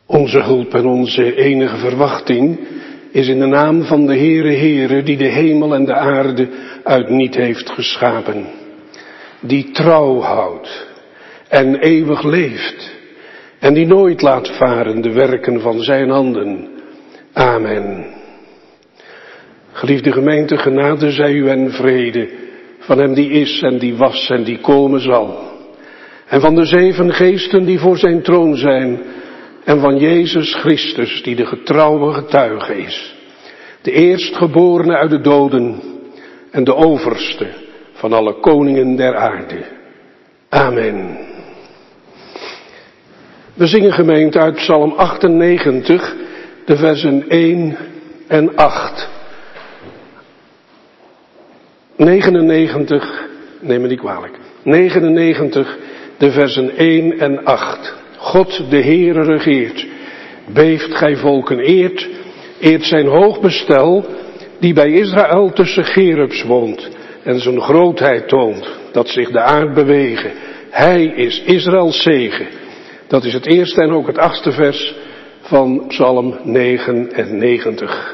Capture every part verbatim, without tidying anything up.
Onze hulp en onze enige verwachting is in de naam van de Heere Heere, die de hemel en de aarde uit niet heeft geschapen. Die trouw houdt en eeuwig leeft en die nooit laat varen de werken van zijn handen. Amen. Geliefde gemeente, genade zij u en vrede van hem die is en die was en die komen zal. En van de zeven geesten die voor zijn troon zijn. En van Jezus Christus die de getrouwe getuige is. De eerstgeborene uit de doden en de overste van alle koningen der aarde. Amen. We zingen gemeente uit Psalm achtennegentig, de versen één en acht. negenennegentig, neem me niet kwalijk. negenennegentig, de versen één en acht. God de Heere regeert. Beeft gij volken eert. Eert zijn hoog bestel. Die bij Israël tussen Gerubs woont. En zijn grootheid toont. Dat zich de aard bewegen. Hij is Israëls zegen. Dat is het eerste en ook het achtste vers van Psalm negenennegentig.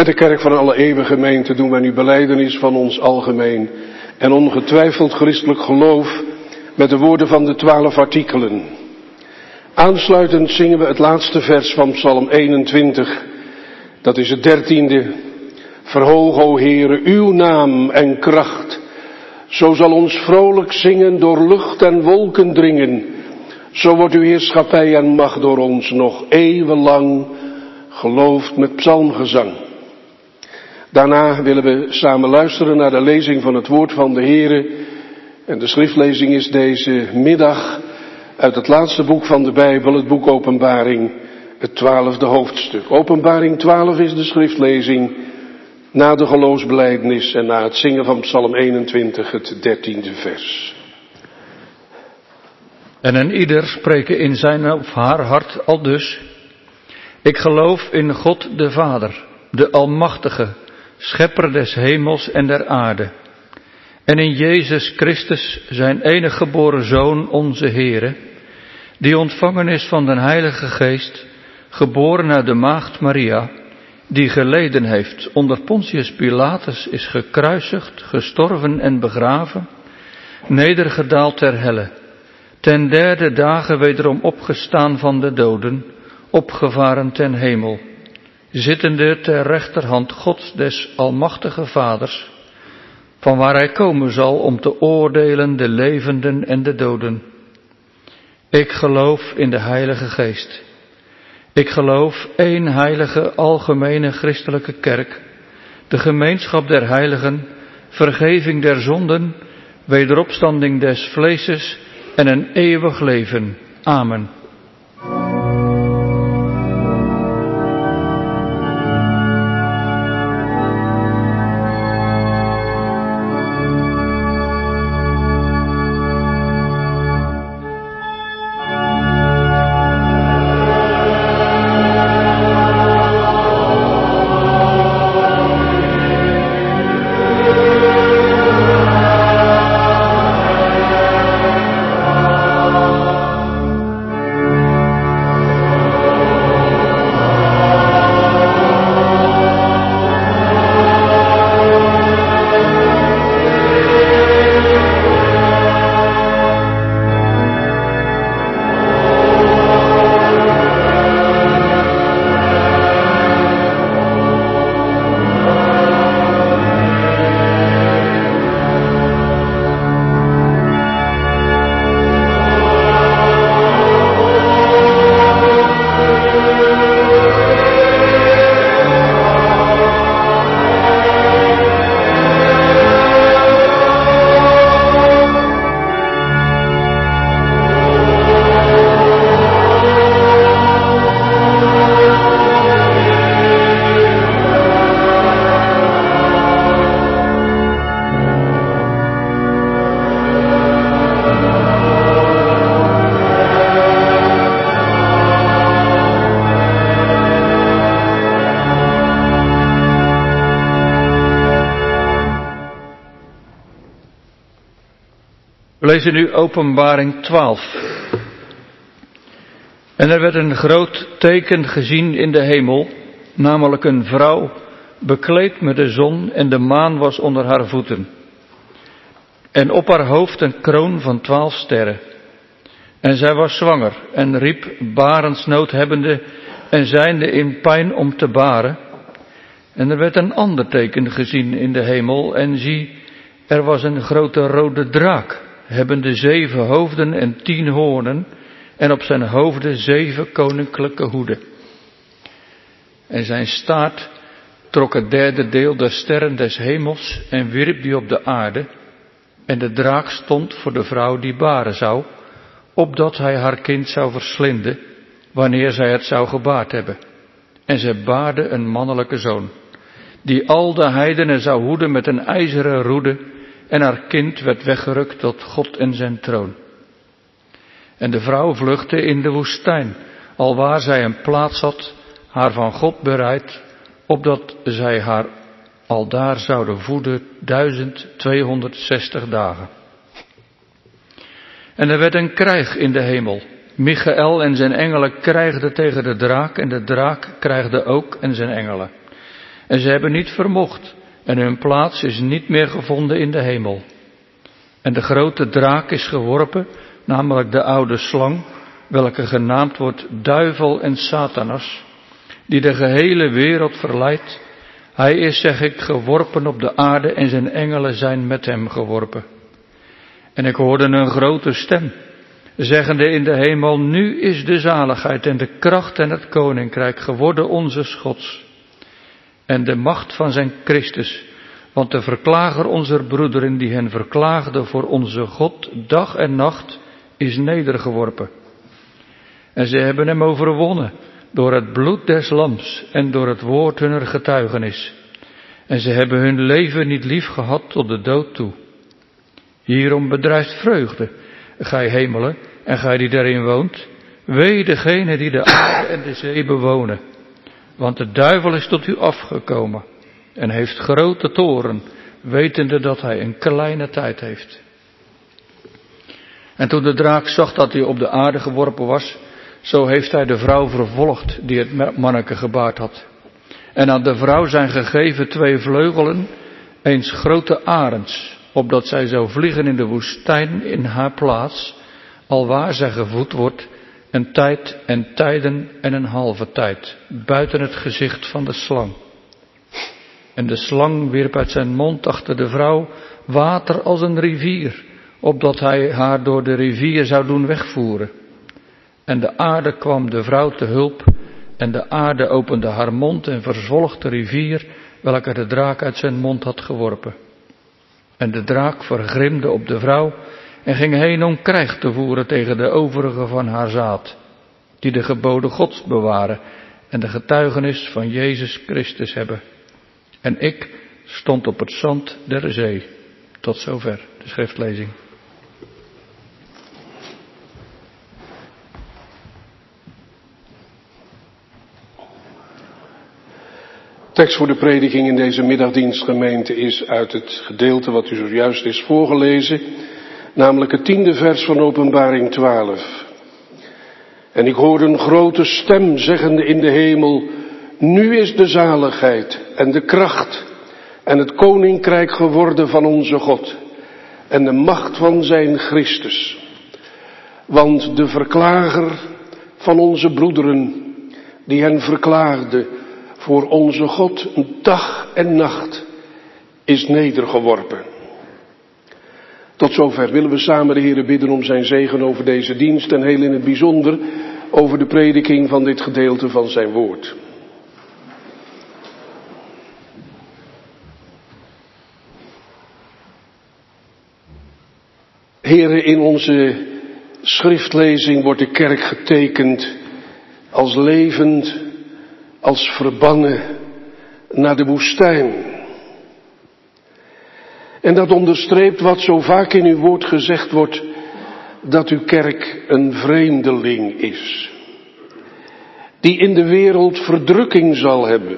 Met de kerk van alle eeuwige gemeente doen wij nu belijdenis van ons algemeen en ongetwijfeld christelijk geloof met de woorden van de twaalf artikelen. Aansluitend zingen we het laatste vers van Psalm eenentwintig. Dat is het dertiende. Verhoog, o Heere, uw naam en kracht. Zo zal ons vrolijk zingen door lucht en wolken dringen. Zo wordt uw heerschappij en macht door ons nog eeuwenlang geloofd met psalmgezang. Daarna willen we samen luisteren naar de lezing van het woord van de Heere. En de schriftlezing is deze middag uit het laatste boek van de Bijbel, het boek Openbaring, het twaalfde hoofdstuk. Openbaring twaalf is de schriftlezing na de geloofsbelijdenis en na het zingen van Psalm eenentwintig, het dertiende vers. En een ieder spreken in zijn of haar hart aldus: Ik geloof in God de Vader, de Almachtige, Schepper des hemels en der aarde. En in Jezus Christus, zijn enige geboren Zoon, onze Heere, die ontvangen is van den Heilige Geest, geboren uit de maagd Maria, die geleden heeft, onder Pontius Pilatus is gekruisigd, gestorven en begraven, nedergedaald ter helle, ten derde dagen wederom opgestaan van de doden, opgevaren ten hemel, zittende ter rechterhand Gods des Almachtige Vaders, van waar hij komen zal om te oordelen de levenden en de doden. Ik geloof in de Heilige Geest. Ik geloof één heilige, algemene christelijke kerk, de gemeenschap der heiligen, vergeving der zonden, wederopstanding des vleeses en een eeuwig leven. Amen. We lezen nu Openbaring twaalf. En er werd een groot teken gezien in de hemel, namelijk een vrouw, bekleed met de zon en de maan was onder haar voeten. En op haar hoofd een kroon van twaalf sterren. En zij was zwanger en riep, barensnood hebbende en zijnde in pijn om te baren. En er werd een ander teken gezien in de hemel, en zie, er was een grote rode draak, hebbende zeven hoofden en tien hoornen, en op zijn hoofden zeven koninklijke hoeden. En zijn staart trok het derde deel der sterren des hemels en wierp die op de aarde, en de draak stond voor de vrouw die baren zou, opdat hij haar kind zou verslinden, wanneer zij het zou gebaard hebben. En zij baarde een mannelijke zoon, die al de heidenen zou hoeden met een ijzeren roede, en haar kind werd weggerukt tot God en zijn troon. En de vrouw vluchtte in de woestijn, alwaar zij een plaats had, haar van God bereid, opdat zij haar aldaar zouden voeden duizend tweehonderdzestig dagen. En er werd een krijg in de hemel. Michael en zijn engelen krijgden tegen de draak, en de draak krijgde ook en zijn engelen. en ze hebben niet vermocht, en hun plaats is niet meer gevonden in de hemel. En de grote draak is geworpen, namelijk de oude slang, welke genaamd wordt duivel en Satanas, die de gehele wereld verleidt. Hij is, zeg ik, geworpen op de aarde en zijn engelen zijn met hem geworpen. En ik hoorde een grote stem, zeggende in de hemel, nu is de zaligheid en de kracht en het koninkrijk geworden onze Gods. En de macht van zijn Christus, want de verklager onze broederen die hen verklaagde voor onze God dag en nacht, is nedergeworpen. En ze hebben hem overwonnen door het bloed des lams en door het woord hunner getuigenis. En ze hebben hun leven niet lief gehad tot de dood toe. Hierom bedrijft vreugde, gij hemelen, en gij die daarin woont. Wee degene die de aarde en de zee bewonen. Want de duivel is tot u afgekomen en heeft grote toorn, wetende dat hij een kleine tijd heeft. En toen de draak zag dat hij op de aarde geworpen was, zo heeft hij de vrouw vervolgd die het manneke gebaard had. En aan de vrouw zijn gegeven twee vleugelen, eens grote arends, opdat zij zou vliegen in de woestijn in haar plaats, alwaar zij gevoed wordt, een tijd en tijden en een halve tijd, buiten het gezicht van de slang. En de slang wierp uit zijn mond achter de vrouw water als een rivier, opdat hij haar door de rivier zou doen wegvoeren. En de aarde kwam de vrouw te hulp, en de aarde opende haar mond en verzwolg de rivier, welke de draak uit zijn mond had geworpen. En de draak vergrimde op de vrouw en ging heen om krijg te voeren tegen de overigen van haar zaad, die de geboden Gods bewaren en de getuigenis van Jezus Christus hebben. En ik stond op het zand der zee. Tot zover de schriftlezing. Tekst voor de prediking in deze middagdienstgemeente is uit het gedeelte wat u zojuist is voorgelezen, namelijk het tiende vers van Openbaring twaalf. En ik hoorde een grote stem zeggende in de hemel, nu is de zaligheid en de kracht en het koninkrijk geworden van onze God en de macht van zijn Christus. Want de verklager van onze broederen, die hen verklaagde voor onze God dag en nacht, is nedergeworpen. Tot zover willen we samen de Heere bidden om zijn zegen over deze dienst en heel in het bijzonder over de prediking van dit gedeelte van zijn woord. Heere, in onze schriftlezing wordt de kerk getekend als levend, als verbannen naar de woestijn. En dat onderstreept wat zo vaak in uw woord gezegd wordt, dat uw kerk een vreemdeling is, die in de wereld verdrukking zal hebben.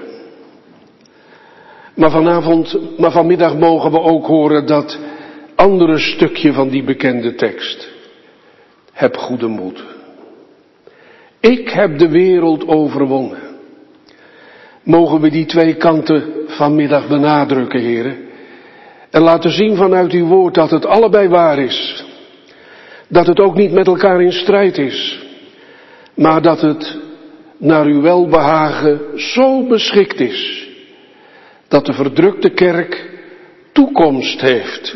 Maar vanavond, maar vanmiddag mogen we ook horen dat andere stukje van die bekende tekst. Heb goede moed. Ik heb de wereld overwonnen. Mogen we die twee kanten vanmiddag benadrukken, heren. En laten zien vanuit uw woord dat het allebei waar is. Dat het ook niet met elkaar in strijd is. Maar dat het naar uw welbehagen zo beschikt is. Dat de verdrukte kerk toekomst heeft.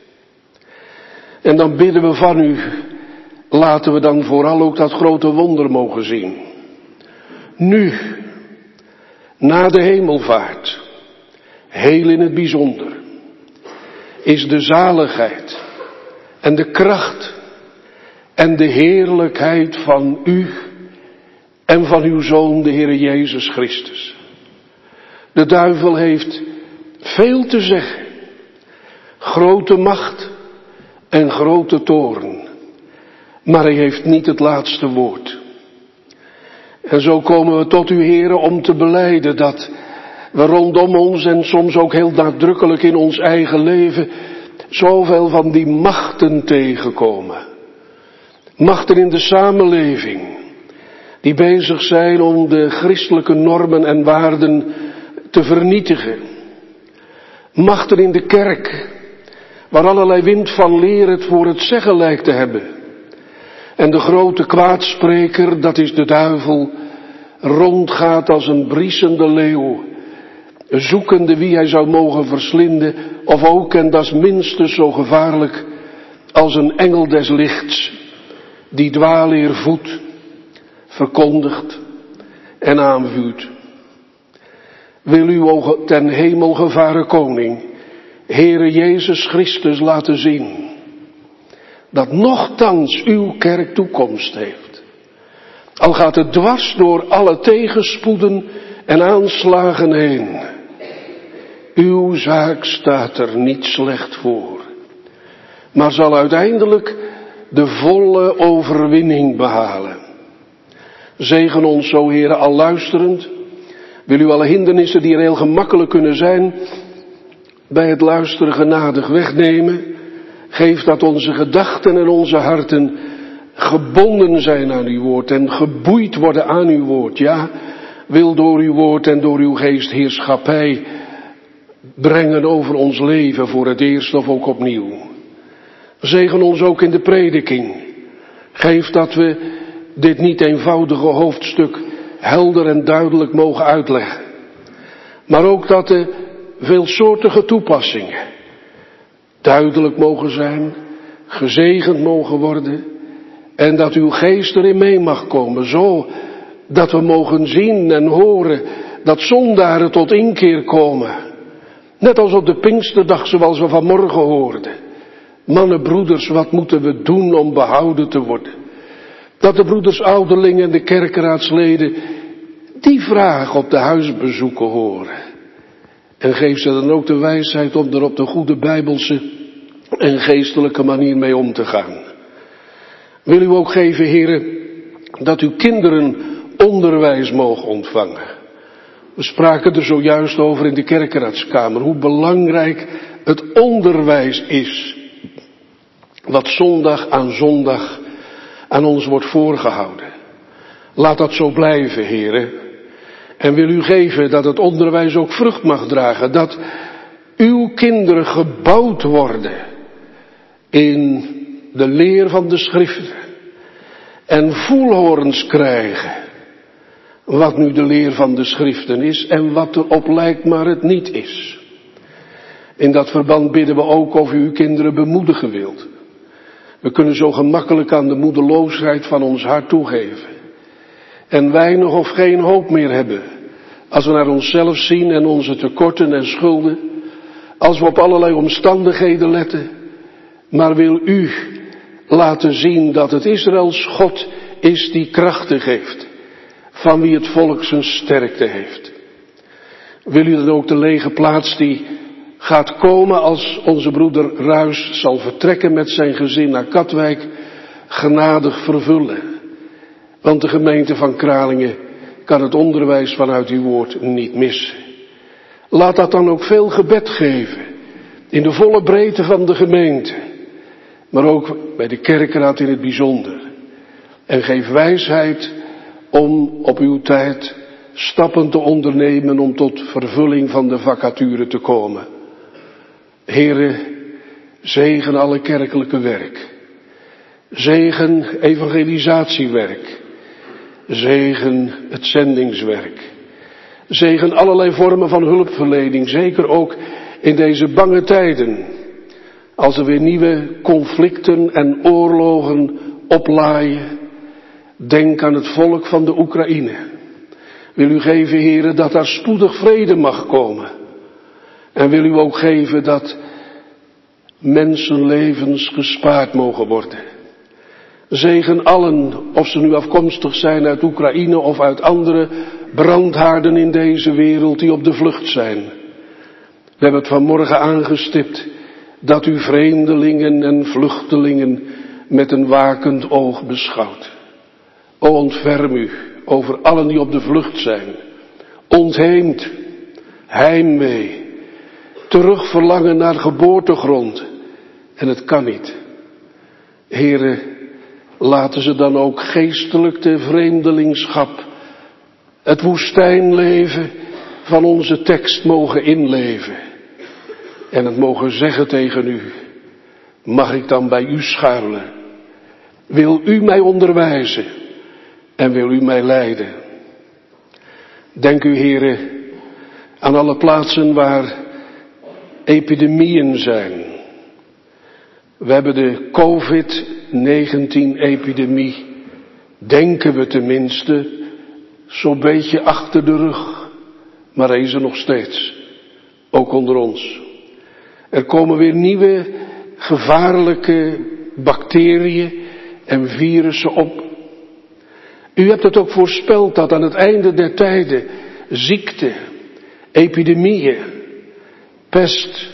En dan bidden we van u, laten we dan vooral ook dat grote wonder mogen zien. Nu, na de hemelvaart, heel in het bijzonder, is de zaligheid en de kracht en de heerlijkheid van u en van uw Zoon, de Heere Jezus Christus. De duivel heeft veel te zeggen, grote macht en grote toorn, maar hij heeft niet het laatste woord. En zo komen we tot u, Heere, om te belijden dat we rondom ons en soms ook heel nadrukkelijk in ons eigen leven zoveel van die machten tegenkomen. Machten in de samenleving, die bezig zijn om de christelijke normen en waarden te vernietigen. Machten in de kerk, waar allerlei wind van leer het voor het zeggen lijkt te hebben. En de grote kwaadspreker, dat is de duivel, rondgaat als een briesende leeuw, zoekende wie hij zou mogen verslinden, of ook, en dat is minstens zo gevaarlijk, als een engel des lichts, die dwaalleer voedt, verkondigt en aanvuurt. Wil u, o ten hemel gevaren koning, Heere Jezus Christus, laten zien dat nochtans uw kerk toekomst heeft. Al gaat het dwars door alle tegenspoeden en aanslagen heen. Uw zaak staat er niet slecht voor, maar zal uiteindelijk de volle overwinning behalen. Zegen ons, zo Heere, al luisterend. Wil u alle hindernissen die er heel gemakkelijk kunnen zijn, bij het luisteren genadig wegnemen. Geef dat onze gedachten en onze harten gebonden zijn aan uw woord en geboeid worden aan uw woord. Ja, wil door uw woord en door uw geest heerschappij brengen over ons leven, voor het eerst of ook opnieuw. Zegen ons ook in de prediking. Geef dat we dit niet eenvoudige hoofdstuk helder en duidelijk mogen uitleggen. Maar ook dat de veelsoortige toepassingen duidelijk mogen zijn, gezegend mogen worden, en dat uw geest erin mee mag komen, zo dat we mogen zien en horen dat zondaren tot inkeer komen. Net als op de Pinksterdag, zoals we vanmorgen hoorden. Mannen, broeders, wat moeten we doen om behouden te worden? Dat de broeders ouderlingen en de kerkeraadsleden die vraag op de huisbezoeken horen. En geef ze dan ook de wijsheid om er op de goede bijbelse en geestelijke manier mee om te gaan. Wil u ook geven, heren, dat uw kinderen onderwijs mogen ontvangen. We spraken er zojuist over in de kerkeraadskamer, hoe belangrijk het onderwijs is, wat zondag aan zondag aan ons wordt voorgehouden. Laat dat zo blijven, heren. En wil u geven dat het onderwijs ook vrucht mag dragen, dat uw kinderen gebouwd worden in de leer van de schriften en voelhorens krijgen wat nu de leer van de schriften is en wat erop lijkt maar het niet is. In dat verband bidden we ook of u uw kinderen bemoedigen wilt. We kunnen zo gemakkelijk aan de moedeloosheid van ons hart toegeven en weinig of geen hoop meer hebben als we naar onszelf zien en onze tekorten en schulden, als we op allerlei omstandigheden letten. Maar wil u laten zien dat het Israëls God is die krachten geeft, van wie het volk zijn sterkte heeft. Wil u dan ook de lege plaats die gaat komen als onze broeder Ruys zal vertrekken met zijn gezin naar Katwijk genadig vervullen. Want de gemeente van Kralingen kan het onderwijs vanuit uw woord niet missen. Laat dat dan ook veel gebed geven in de volle breedte van de gemeente, maar ook bij de kerkraad in het bijzonder. En geef wijsheid om op uw tijd stappen te ondernemen om tot vervulling van de vacature te komen. Heere, zegen alle kerkelijke werk. Zegen evangelisatiewerk. Zegen het zendingswerk. Zegen allerlei vormen van hulpverlening, zeker ook in deze bange tijden. Als er weer nieuwe conflicten en oorlogen oplaaien. Denk aan het volk van de Oekraïne. Wil u geven, heren, dat daar spoedig vrede mag komen. En wil u ook geven dat mensenlevens gespaard mogen worden. Zegen allen, of ze nu afkomstig zijn uit Oekraïne of uit andere brandhaarden in deze wereld die op de vlucht zijn. We hebben het vanmorgen aangestipt dat u vreemdelingen en vluchtelingen met een wakend oog beschouwt. O, ontferm u over allen die op de vlucht zijn. Ontheemd, heimwee, terugverlangen naar geboortegrond. En het kan niet. Here, laten ze dan ook geestelijk de vreemdelingschap, het woestijnleven van onze tekst mogen inleven en het mogen zeggen tegen u. Mag ik dan bij u schuilen? Wil u mij onderwijzen en wil u mij leiden? Denk u, Heere, aan alle plaatsen waar epidemieën zijn. We hebben de covid negentien epidemie, denken we tenminste, zo'n beetje achter de rug. Maar hij is er nog steeds, ook onder ons. Er komen weer nieuwe gevaarlijke bacteriën en virussen op. U hebt het ook voorspeld dat aan het einde der tijden ziekte, epidemieën, pest,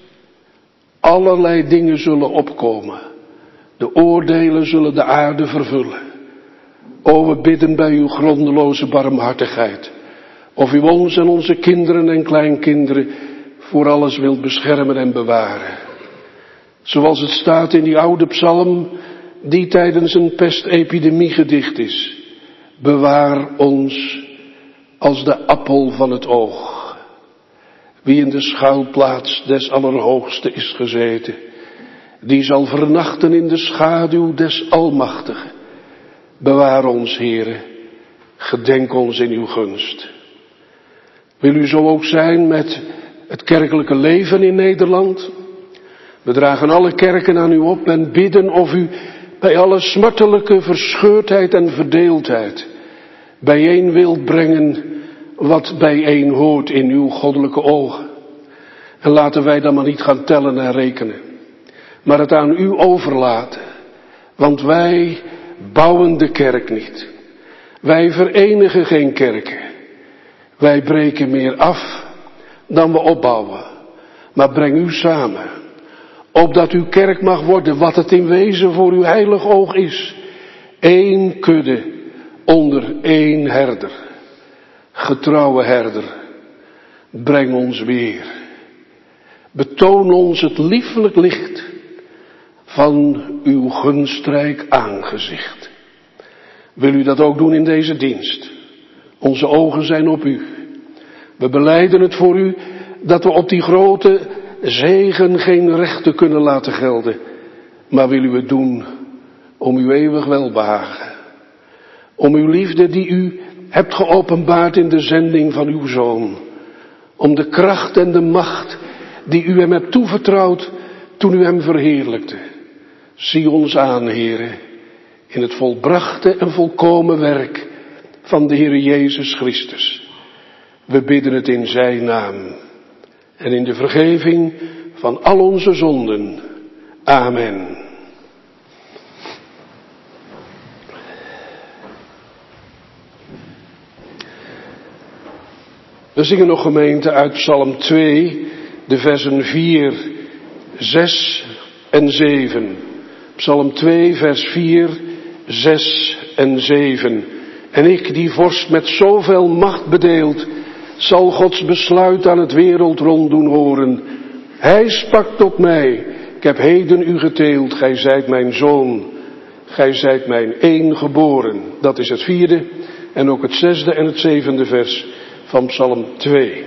allerlei dingen zullen opkomen. De oordelen zullen de aarde vervullen. O, we bidden bij uw grondeloze barmhartigheid. Of u ons en onze kinderen en kleinkinderen voor alles wilt beschermen en bewaren. Zoals het staat in die oude psalm die tijdens een pestepidemie gedicht is. Bewaar ons als de appel van het oog. Wie in de schuilplaats des Allerhoogste is gezeten, die zal vernachten in de schaduw des Almachtigen. Bewaar ons, Heere, gedenk ons in uw gunst. Wil u zo ook zijn met het kerkelijke leven in Nederland? We dragen alle kerken aan u op en bidden of u bij alle smartelijke verscheurdheid en verdeeldheid bijeen wilt brengen wat bijeen hoort in uw goddelijke ogen. En laten wij dan maar niet gaan tellen en rekenen, maar het aan u overlaten. Want wij bouwen de kerk niet. Wij verenigen geen kerken. Wij breken meer af dan we opbouwen. Maar breng u samen, opdat uw kerk mag worden wat het in wezen voor uw heilig oog is. Eén kudde onder één herder. Getrouwe herder, breng ons weer. Betoon ons het liefelijk licht van uw gunstrijk aangezicht. Wil u dat ook doen in deze dienst? Onze ogen zijn op u. We belijden het voor u dat we op die grote zegen geen rechten kunnen laten gelden. Maar wil u het doen om uw eeuwig welbehagen. Om uw liefde die u hebt geopenbaard in de zending van uw Zoon. Om de kracht en de macht die u hem hebt toevertrouwd toen u hem verheerlijkte. Zie ons aan, Heere, in het volbrachte en volkomen werk van de Heere Jezus Christus. We bidden het in zijn naam en in de vergeving van al onze zonden. Amen. We zingen nog, gemeente, uit Psalm twee, de versen vier, zes en zeven. Psalm twee, vers vier, zes en zeven. En ik, die vorst met zoveel macht bedeeld, zal Gods besluit aan het wereldrond doen horen. Hij sprak tot mij, ik heb heden u geteeld, gij zijt mijn zoon, gij zijt mijn eengeboren. Dat is het vierde en ook het zesde en het zevende vers van Psalm twee.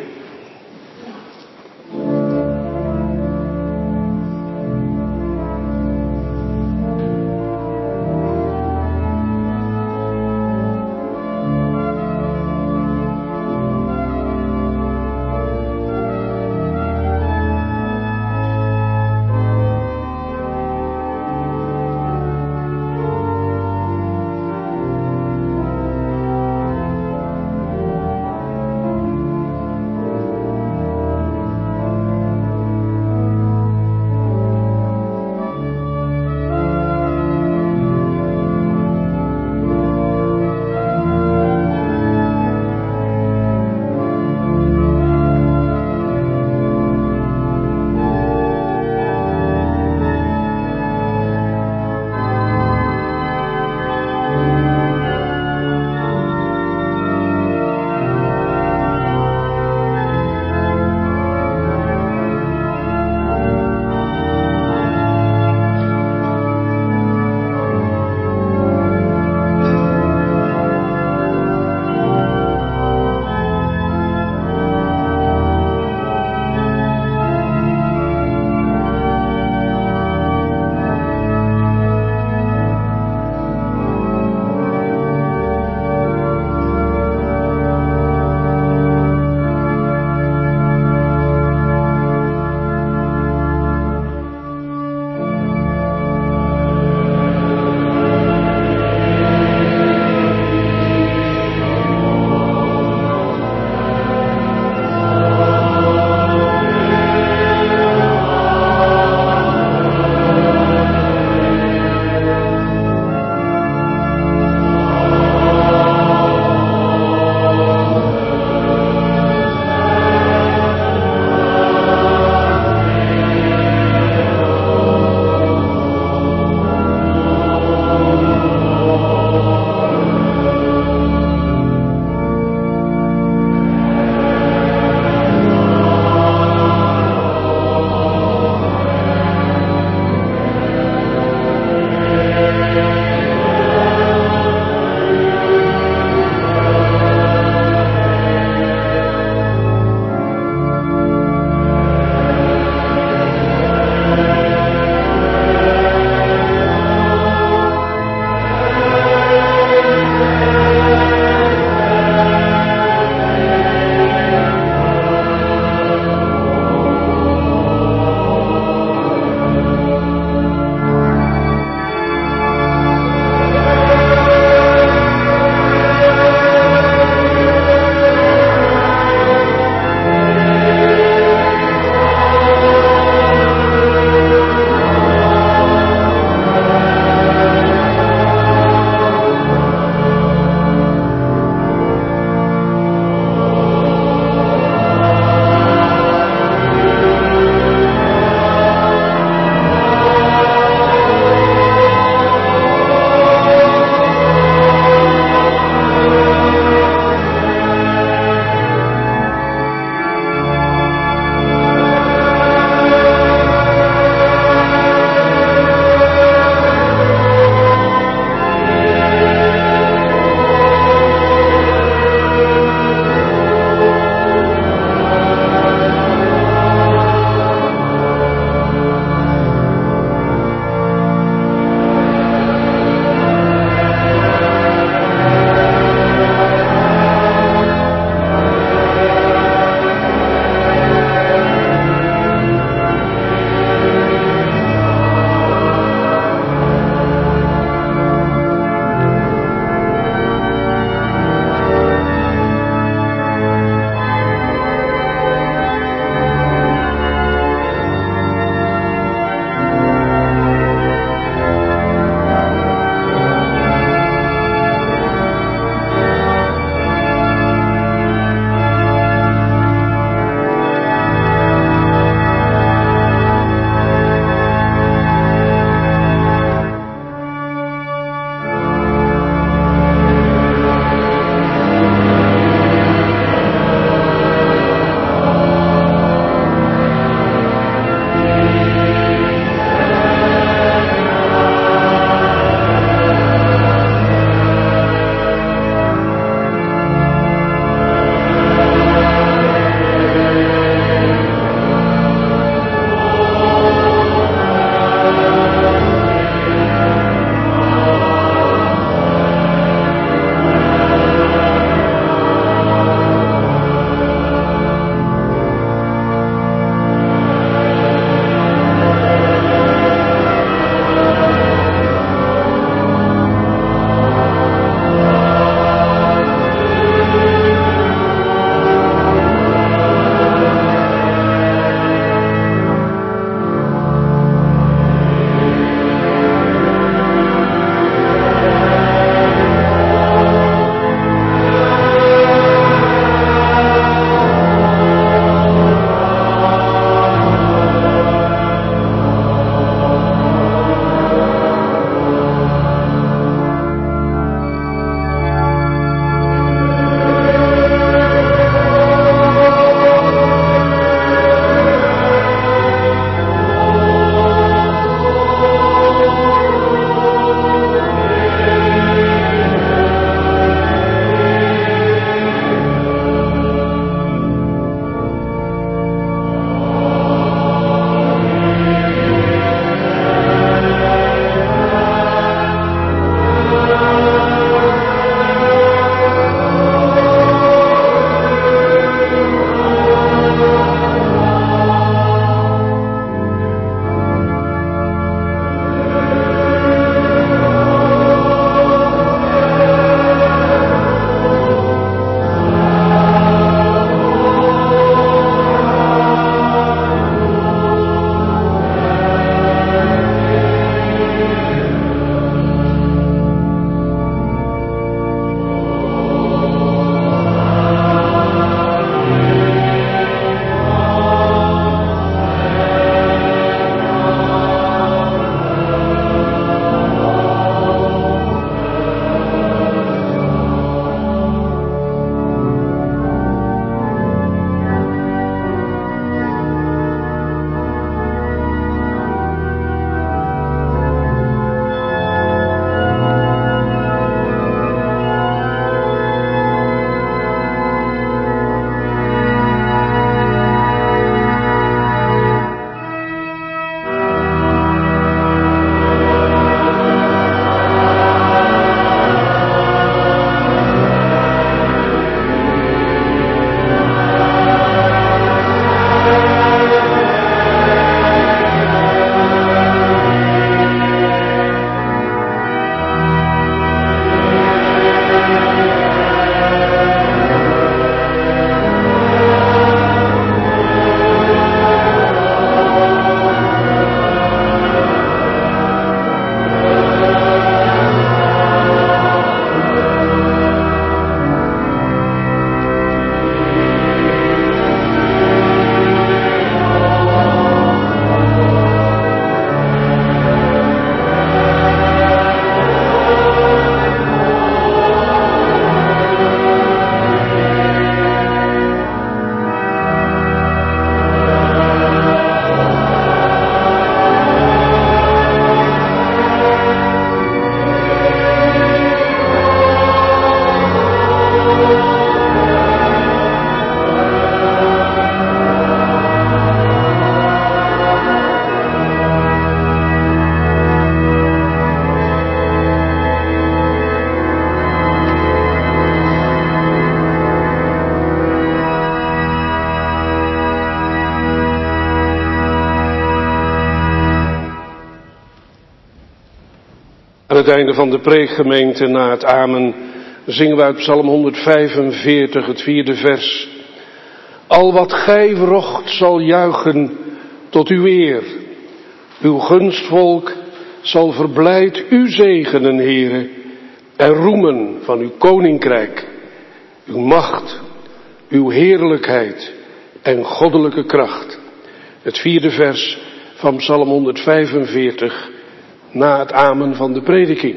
het einde van de preekgemeente, na het amen, zingen we uit Psalm honderdvijfenveertig, het vierde vers. Al wat gij wrocht zal juichen tot uw eer. Uw gunstvolk zal verblijd u zegenen, Heere, en roemen van uw koninkrijk, uw macht, uw heerlijkheid en goddelijke kracht. Het vierde vers van Psalm honderdvijfenveertig, na het amen van de prediking.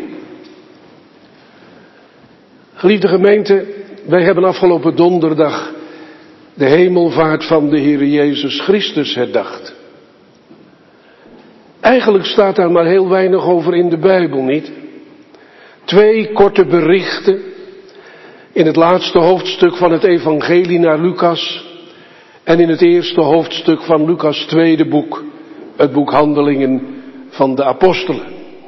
Geliefde gemeente, wij hebben afgelopen donderdag de hemelvaart van de Heere Jezus Christus herdacht. Eigenlijk staat daar maar heel weinig over in de Bijbel, niet? Twee korte berichten in het laatste hoofdstuk van het evangelie naar Lucas en in het eerste hoofdstuk van Lucas' tweede boek, het boek Handelingen van de Apostelen.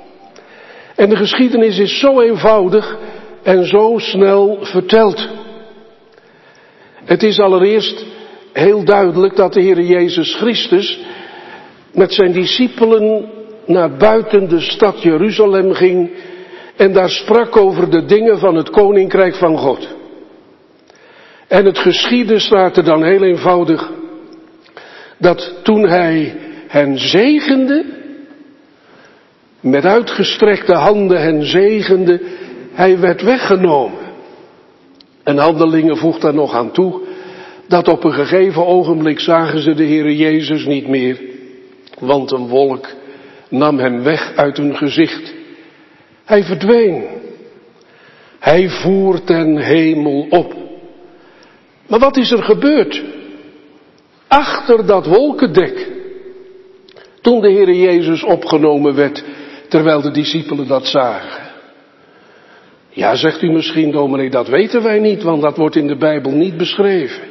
En de geschiedenis is zo eenvoudig en zo snel verteld. Het is allereerst heel duidelijk dat de Heere Jezus Christus met zijn discipelen naar buiten de stad Jeruzalem ging en daar sprak over de dingen van het koninkrijk van God. En het geschiedde, staat er dan heel eenvoudig, dat toen hij hen zegende, met uitgestrekte handen hen zegende, hij werd weggenomen. En Handelingen voegt daar nog aan toe, dat op een gegeven ogenblik zagen ze de Heere Jezus niet meer, want een wolk nam hem weg uit hun gezicht. Hij verdween. Hij voer ten hemel op. Maar wat is er gebeurd? Achter dat wolkendek, toen de Heere Jezus opgenomen werd, terwijl de discipelen dat zagen. Ja, zegt u misschien, dominee, dat weten wij niet, want dat wordt in de Bijbel niet beschreven.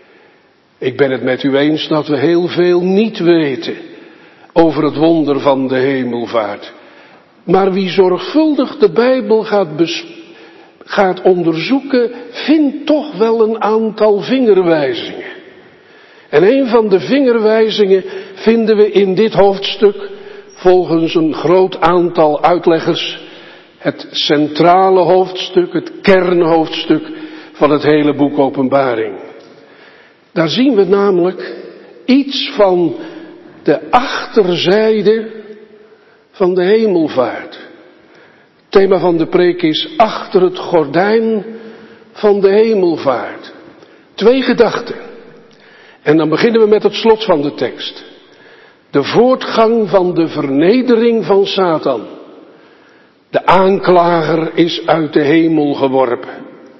Ik ben het met u eens dat we heel veel niet weten over het wonder van de hemelvaart. Maar wie zorgvuldig de Bijbel gaat, bes- gaat onderzoeken, vindt toch wel een aantal vingerwijzingen. En een van de vingerwijzingen vinden we in dit hoofdstuk, volgens een groot aantal uitleggers, het centrale hoofdstuk, het kernhoofdstuk van het hele boek Openbaring. Daar zien we namelijk iets van de achterzijde van de hemelvaart. Het thema van de preek is achter het gordijn van de hemelvaart. Twee gedachten. En dan beginnen we met het slot van de tekst. De voortgang van de vernedering van Satan. De aanklager is uit de hemel geworpen.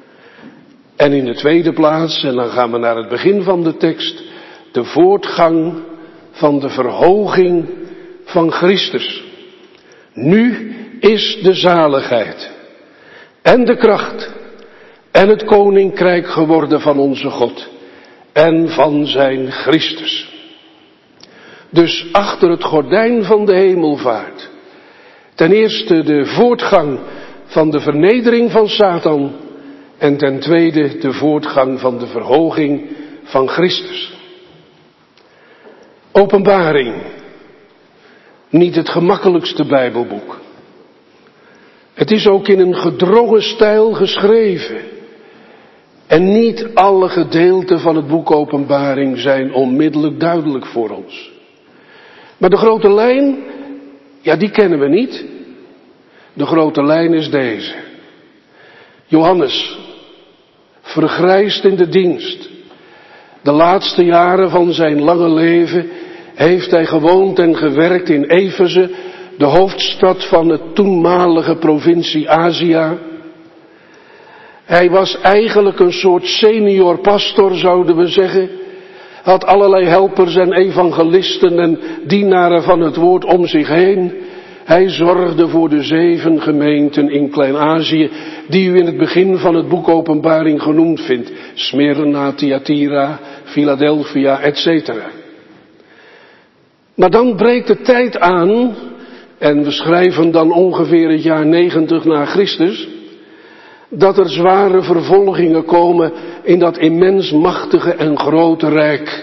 En in de tweede plaats, en dan gaan we naar het begin van de tekst, de voortgang van de verhoging van Christus. Nu is de zaligheid en de kracht en het koninkrijk geworden van onze God en van zijn Christus. Dus achter het gordijn van de hemelvaart, ten eerste de voortgang van de vernedering van Satan en ten tweede de voortgang van de verhoging van Christus. Openbaring. Niet het gemakkelijkste Bijbelboek. Het is ook in een gedrongen stijl geschreven. En niet alle gedeelten van het boek Openbaring zijn onmiddellijk duidelijk voor ons. Maar de grote lijn, ja, die kennen we niet. De grote lijn is deze. Johannes, vergrijsd in de dienst. De laatste jaren van zijn lange leven heeft hij gewoond en gewerkt in Efeze, de hoofdstad van de toenmalige provincie Azië. Hij was eigenlijk een soort senior pastor, zouden we zeggen. Had allerlei helpers en evangelisten en dienaren van het woord om zich heen. Hij zorgde voor de zeven gemeenten in Klein-Azië, die u in het begin van het boek Openbaring genoemd vindt. Smyrna, Thyatira, Philadelphia, et cetera. Maar dan breekt de tijd aan, en we schrijven dan ongeveer het jaar negentig na Christus, dat er zware vervolgingen komen in dat immens machtige en grote rijk.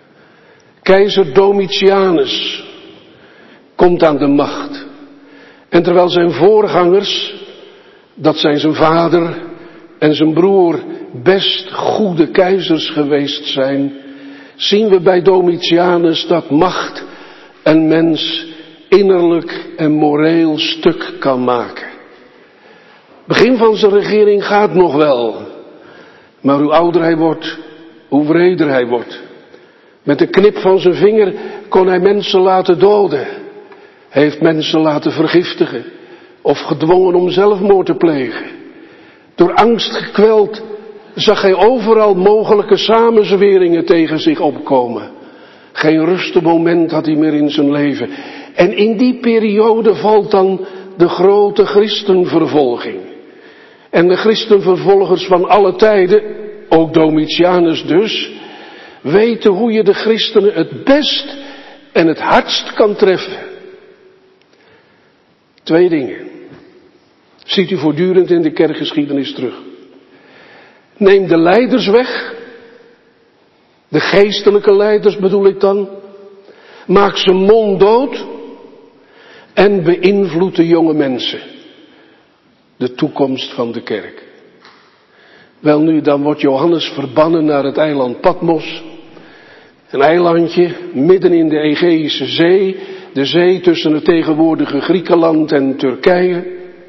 Keizer Domitianus komt aan de macht. En terwijl zijn voorgangers, dat zijn zijn vader en zijn broer, best goede keizers geweest zijn, zien we bij Domitianus dat macht een mens innerlijk en moreel stuk kan maken. Begin van zijn regering gaat nog wel, maar hoe ouder hij wordt, hoe wreder hij wordt. Met de knip van zijn vinger kon hij mensen laten doden. Hij heeft mensen laten vergiftigen of gedwongen om zelfmoord te plegen. Door angst gekweld zag hij overal mogelijke samenzweringen tegen zich opkomen. Geen rustmoment had hij meer in zijn leven. En in die periode valt dan de grote christenvervolging. En de christenvervolgers van alle tijden, ook Domitianus dus, weten hoe je de christenen het best en het hardst kan treffen. Twee dingen. Ziet u voortdurend in de kerkgeschiedenis terug. Neem de leiders weg. De geestelijke leiders bedoel ik dan. Maak ze monddood. En beïnvloed de jonge mensen. De toekomst van de kerk. Welnu, dan wordt Johannes verbannen naar het eiland Patmos. Een eilandje midden in de Egeïsche Zee. De zee tussen het tegenwoordige Griekenland en Turkije.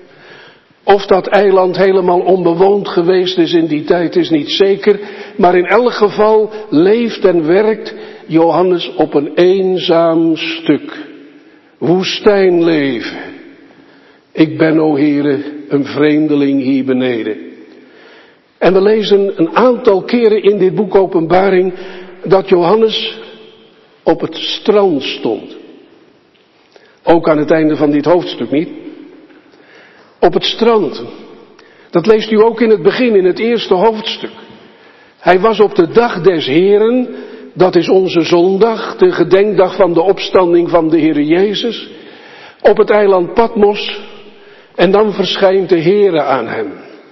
Of dat eiland helemaal onbewoond geweest is in die tijd is niet zeker. Maar in elk geval leeft en werkt Johannes op een eenzaam stuk. Woestijnleven. Ik ben, o Heere, een vreemdeling hier beneden. En we lezen een aantal keren in dit boek Openbaring dat Johannes op het strand stond. Ook aan het einde van dit hoofdstuk niet. Op het strand. Dat leest u ook in het begin, in het eerste hoofdstuk. Hij was op de dag des Heren, dat is onze zondag, de gedenkdag van de opstanding van de Heere Jezus, op het eiland Patmos. En dan verschijnt de Heere aan hem.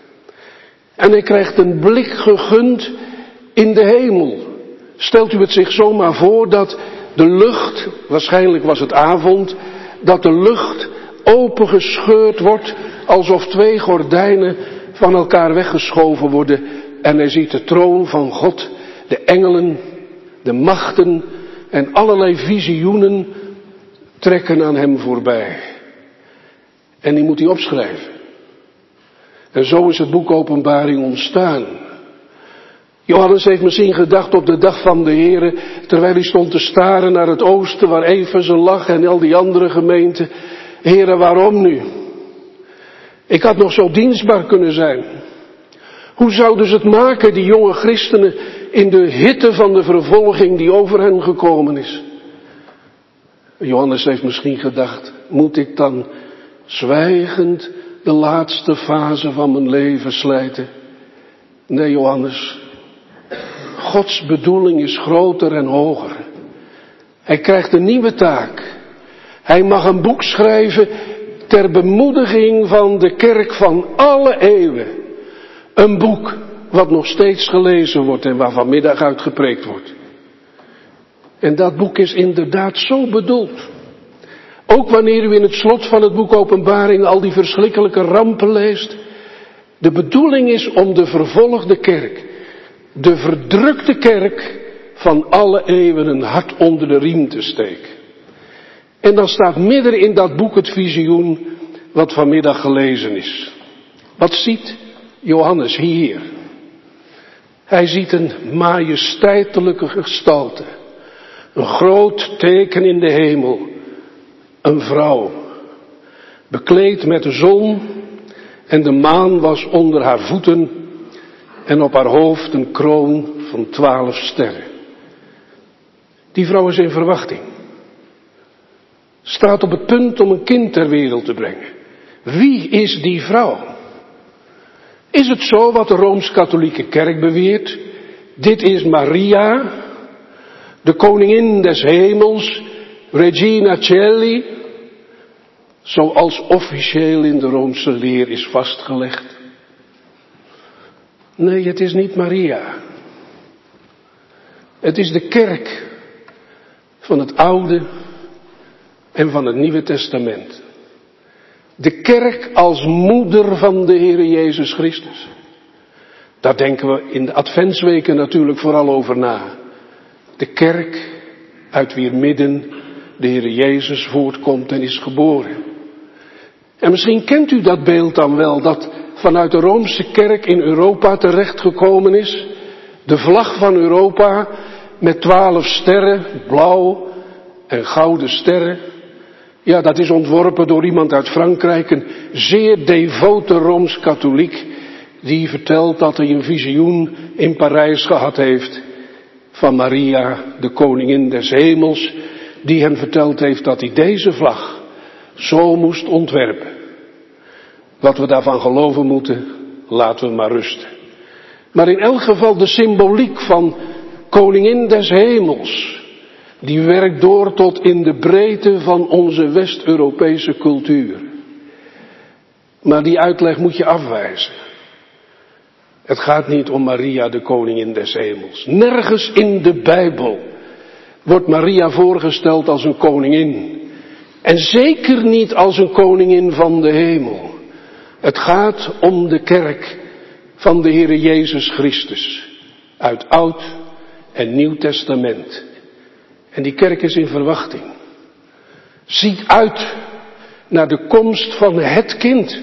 En hij krijgt een blik gegund in de hemel. Stelt u het zich zomaar voor dat de lucht, waarschijnlijk was het avond, dat de lucht opengescheurd wordt alsof twee gordijnen van elkaar weggeschoven worden. En hij ziet de troon van God, de engelen, de machten en allerlei visioenen trekken aan hem voorbij. En die moet hij opschrijven. En zo is het boek Openbaring ontstaan. Johannes heeft misschien gedacht op de dag van de Heere, terwijl hij stond te staren naar het oosten waar Efeze lag en al die andere gemeenten. Heere, waarom nu? Ik had nog zo dienstbaar kunnen zijn. Hoe zouden ze het maken, die jonge christenen, in de hitte van de vervolging die over hen gekomen is? Johannes heeft misschien gedacht, moet ik dan zwijgend de laatste fase van mijn leven slijten? Nee, Johannes. Gods bedoeling is groter en hoger. Hij krijgt een nieuwe taak. Hij mag een boek schrijven ter bemoediging van de kerk van alle eeuwen. Een boek wat nog steeds gelezen wordt en waar vanmiddag uit gepreekt wordt. En dat boek is inderdaad zo bedoeld. Ook wanneer u in het slot van het boek Openbaring al die verschrikkelijke rampen leest. De bedoeling is om de vervolgde kerk, de verdrukte kerk van alle eeuwen een hart onder de riem te steken. En dan staat midden in dat boek het visioen wat vanmiddag gelezen is. Wat ziet Johannes hier? Hij ziet een majesteitelijke gestalte. Een groot teken in de hemel. Een vrouw. Bekleed met de zon en de maan was onder haar voeten en op haar hoofd een kroon van twaalf sterren. Die vrouw is in verwachting. Staat op het punt om een kind ter wereld te brengen. Wie is die vrouw? Is het zo wat de Rooms-Katholieke Kerk beweert? Dit is Maria, de koningin des hemels, Regina Coeli, zoals officieel in de Roomse leer is vastgelegd. Nee, het is niet Maria. Het is de kerk van het Oude en van het Nieuwe Testament. De kerk als moeder van de Heere Jezus Christus. Daar denken we in de adventsweken natuurlijk vooral over na. De kerk uit wier midden de Heere Jezus voortkomt en is geboren. En misschien kent u dat beeld dan wel, dat vanuit de Roomse kerk in Europa terechtgekomen is. De vlag van Europa met twaalf sterren, blauw en gouden sterren. Ja, dat is ontworpen door iemand uit Frankrijk, een zeer devote Rooms-katholiek, die vertelt dat hij een visioen in Parijs gehad heeft van Maria, de koningin des hemels, die hem verteld heeft dat hij deze vlag zo moest ontwerpen. Wat we daarvan geloven moeten, laten we maar rusten. Maar in elk geval de symboliek van koningin des hemels, die werkt door tot in de breedte van onze West-Europese cultuur. Maar die uitleg moet je afwijzen. Het gaat niet om Maria, de koningin des hemels. Nergens in de Bijbel wordt Maria voorgesteld als een koningin. En zeker niet als een koningin van de hemel. Het gaat om de kerk van de Heere Jezus Christus. Uit Oud en Nieuw Testament. En die kerk is in verwachting. Ziet uit naar de komst van het kind.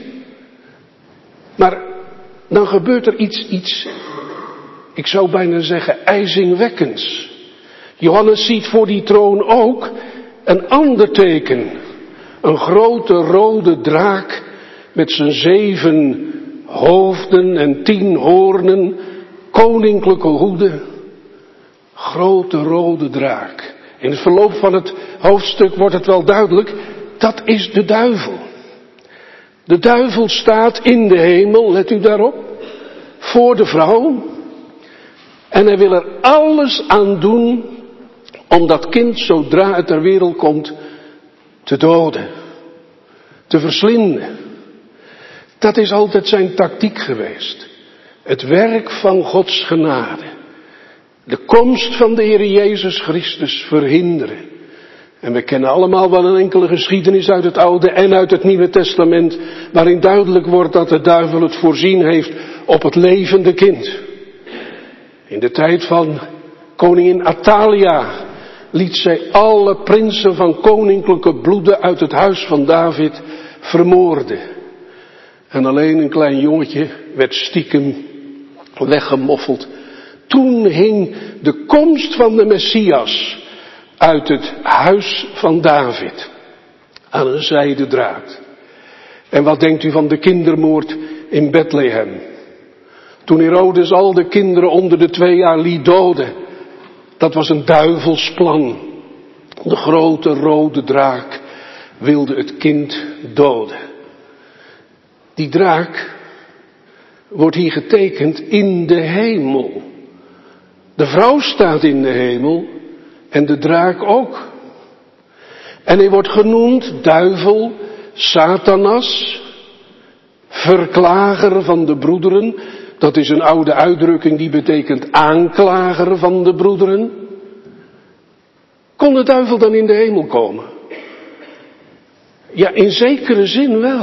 Maar dan gebeurt er iets, iets, ik zou bijna zeggen, ijzingwekkends. Johannes ziet voor die troon ook een ander teken. Een grote rode draak met zijn zeven hoofden en tien hoornen, koninklijke hoeden. Grote rode draak. In het verloop van het hoofdstuk wordt het wel duidelijk, dat is de duivel. De duivel staat in de hemel, let u daarop, voor de vrouw. En hij wil er alles aan doen om dat kind, zodra het ter wereld komt, te doden. Te verslinden. Dat is altijd zijn tactiek geweest. Het werk van Gods genade. De komst van de Heer Jezus Christus verhinderen. En we kennen allemaal wel een enkele geschiedenis uit het Oude en uit het Nieuwe Testament, waarin duidelijk wordt dat de duivel het voorzien heeft op het levende kind. In de tijd van koningin Athalia liet zij alle prinsen van koninklijke bloeden uit het huis van David vermoorden. En alleen een klein jongetje werd stiekem weggemoffeld. Toen hing de komst van de Messias uit het huis van David aan een zijden draad. En wat denkt u van de kindermoord in Bethlehem? Toen Herodes al de kinderen onder de twee jaar liet doden. Dat was een duivelsplan. De grote rode draak wilde het kind doden. Die draak wordt hier getekend in de hemel. De vrouw staat in de hemel en de draak ook. En hij wordt genoemd duivel, Satanas, verklager van de broederen. Dat is een oude uitdrukking die betekent aanklager van de broederen. Kon de duivel dan in de hemel komen? Ja, in zekere zin wel.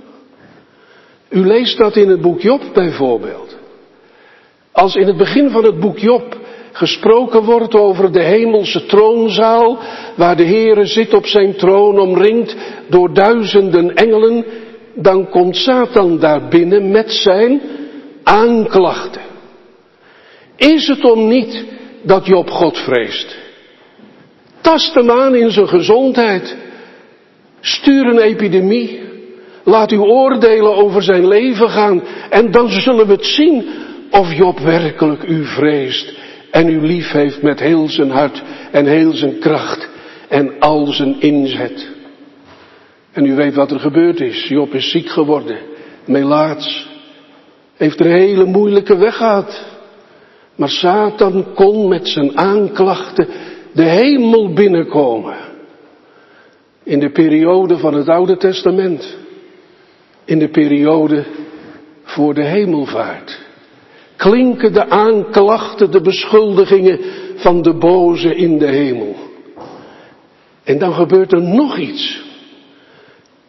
U leest dat in het boek Job bijvoorbeeld. Als in het begin van het boek Job gesproken wordt over de hemelse troonzaal, waar de Heere zit op zijn troon omringd door duizenden engelen, dan komt Satan daar binnen met zijn aanklachten. Is het om niet dat Job God vreest? Tast hem aan in zijn gezondheid. Stuur een epidemie. Laat uw oordelen over zijn leven gaan. En dan zullen we het zien of Job werkelijk u vreest. En u lief heeft met heel zijn hart en heel zijn kracht en al zijn inzet. En u weet wat er gebeurd is. Job is ziek geworden. Melaats. Heeft er een hele moeilijke weg gehad. Maar Satan kon met zijn aanklachten de hemel binnenkomen. In de periode van het Oude Testament. In de periode voor de hemelvaart. Klinken de aanklachten, de beschuldigingen van de boze in de hemel. En dan gebeurt er nog iets.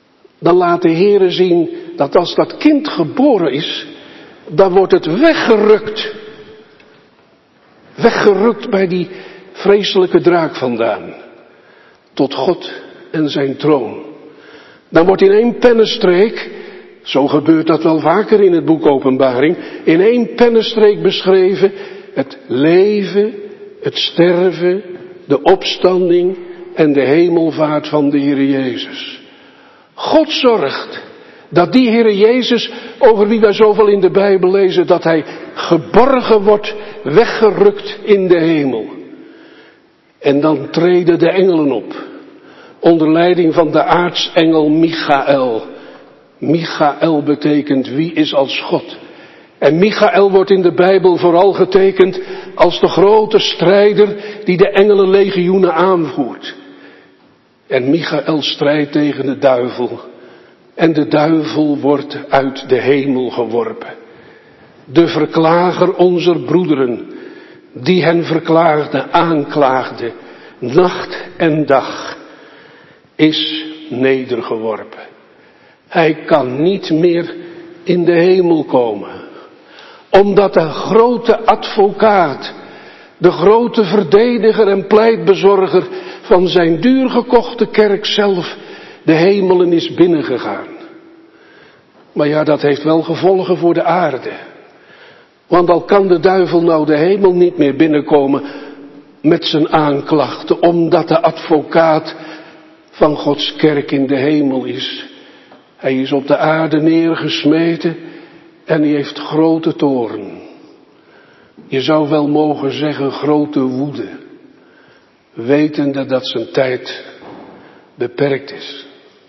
dan laat de Heere zien dat als dat kind geboren is, dan wordt het weggerukt. Weggerukt bij die vreselijke draak vandaan. Tot God en zijn troon. Dan wordt in één pennenstreek, zo gebeurt dat wel vaker in het boek Openbaring, in één pennenstreek beschreven het leven, het sterven, de opstanding en de hemelvaart van de Heere Jezus. God zorgt dat die Heere Jezus, over wie wij zoveel in de Bijbel lezen, dat hij geborgen wordt, weggerukt in de hemel. En dan treden de engelen op, onder leiding van de aartsengel Michael. Michael betekent wie is als God. En Michael wordt in de Bijbel vooral getekend als de grote strijder die de engelenlegioenen aanvoert. En Michael strijdt tegen de duivel. En de duivel wordt uit de hemel geworpen. De verklager onzer broederen, die hen verklaagde, aanklaagde, nacht en dag, is nedergeworpen. Hij kan niet meer in de hemel komen. Omdat de grote advocaat, de grote verdediger en pleitbezorger van zijn duurgekochte kerk zelf de hemelen is binnengegaan. Maar ja, dat heeft wel gevolgen voor de aarde. Want al kan de duivel nou de hemel niet meer binnenkomen met zijn aanklachten, omdat de advocaat van Gods kerk in de hemel is. Hij is op de aarde neergesmeten en hij heeft grote toorn. Je zou wel mogen zeggen grote woede, wetende dat zijn tijd beperkt is.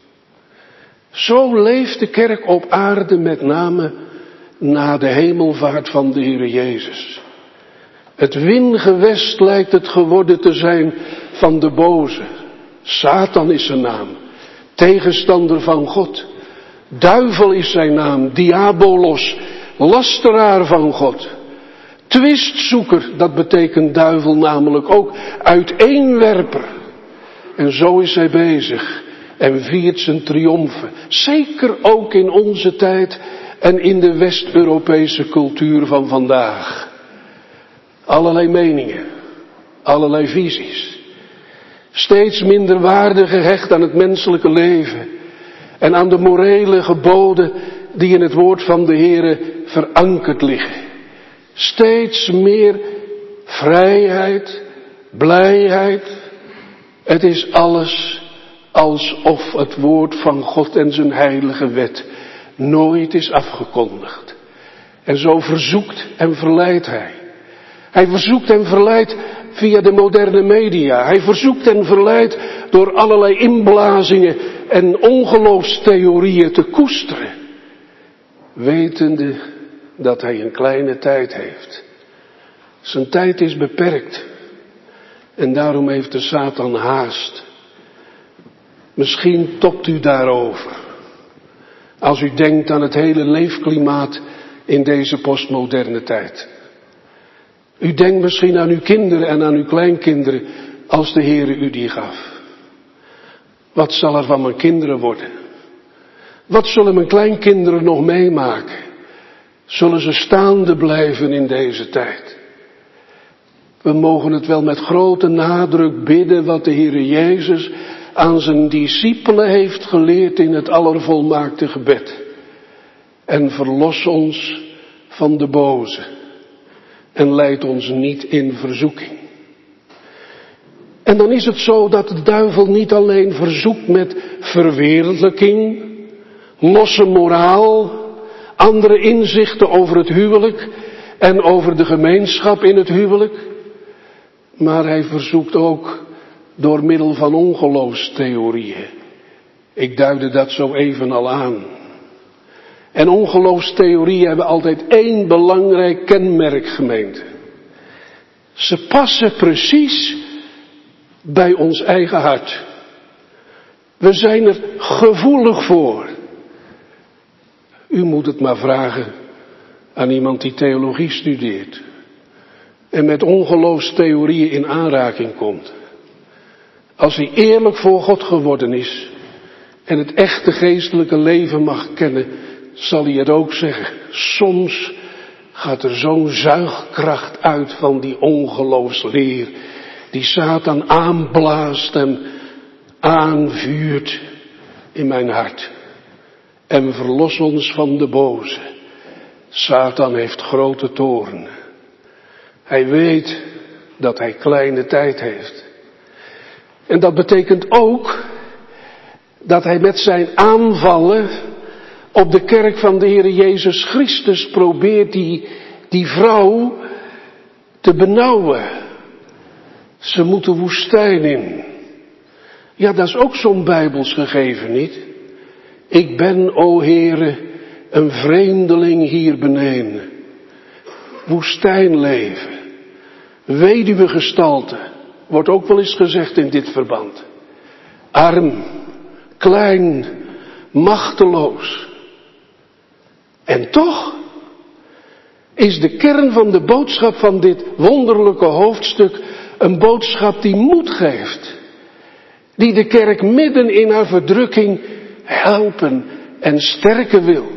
Zo leeft de kerk op aarde met name na de hemelvaart van de Heere Jezus. Het wingewest lijkt het geworden te zijn van de boze. Satan is zijn naam, tegenstander van God. Duivel is zijn naam, diabolos, lasteraar van God. Twistzoeker, dat betekent duivel namelijk ook, uiteenwerper. En zo is hij bezig en viert zijn triomfen. Zeker ook in onze tijd en in de West-Europese cultuur van vandaag. Allerlei meningen, allerlei visies. Steeds minder waarde gehecht aan het menselijke leven en aan de morele geboden die in het woord van de Heere verankerd liggen. Steeds meer vrijheid, blijheid. Het is alles alsof het woord van God en zijn heilige wet nooit is afgekondigd. En zo verzoekt en verleidt hij. Hij verzoekt en verleidt via de moderne media. Hij verzoekt en verleidt door allerlei inblazingen en ongeloofstheorieën te koesteren. Wetende dat hij een kleine tijd heeft. Zijn tijd is beperkt. En daarom heeft de Satan haast. Misschien topt u daarover. Als u denkt aan het hele leefklimaat in deze postmoderne tijd. U denkt misschien aan uw kinderen en aan uw kleinkinderen als de Heere u die gaf. Wat zal er van mijn kinderen worden? Wat zullen mijn kleinkinderen nog meemaken? Zullen ze staande blijven in deze tijd? We mogen het wel met grote nadruk bidden wat de Heere Jezus aan zijn discipelen heeft geleerd in het allervolmaakte gebed. En verlos ons van de boze. En leid ons niet in verzoeking. En dan is het zo dat de duivel niet alleen verzoekt met verwereldlijking, losse moraal, andere inzichten over het huwelijk en over de gemeenschap in het huwelijk. Maar hij verzoekt ook door middel van ongeloofstheorieën. Ik duidde dat zo even al aan. En ongeloofstheorieën hebben altijd één belangrijk kenmerk, gemeente. Ze passen precies bij ons eigen hart. We zijn er gevoelig voor. U moet het maar vragen aan iemand die theologie studeert. En met ongeloofstheorieën in aanraking komt. Als hij eerlijk voor God geworden is, en het echte geestelijke leven mag kennen, zal hij het ook zeggen. Soms gaat er zo'n zuigkracht uit van die ongeloofsleer, die Satan aanblaast en aanvuurt in mijn hart. En verlos ons van de boze. Satan heeft grote toorn. Hij weet dat hij kleine tijd heeft. En dat betekent ook dat hij met zijn aanvallen op de kerk van de Heer Jezus Christus probeert die, die vrouw te benauwen. Ze moet de woestijn in. Ja, dat is ook zo'n Bijbels gegeven, niet? Ik ben, o Heere, een vreemdeling hier beneden. Woestijnleven. Weduwe gestalte. Wordt ook wel eens gezegd in dit verband. Arm. Klein. Machteloos. En toch is de kern van de boodschap van dit wonderlijke hoofdstuk een boodschap die moed geeft. Die de kerk midden in haar verdrukking helpen en sterken wil.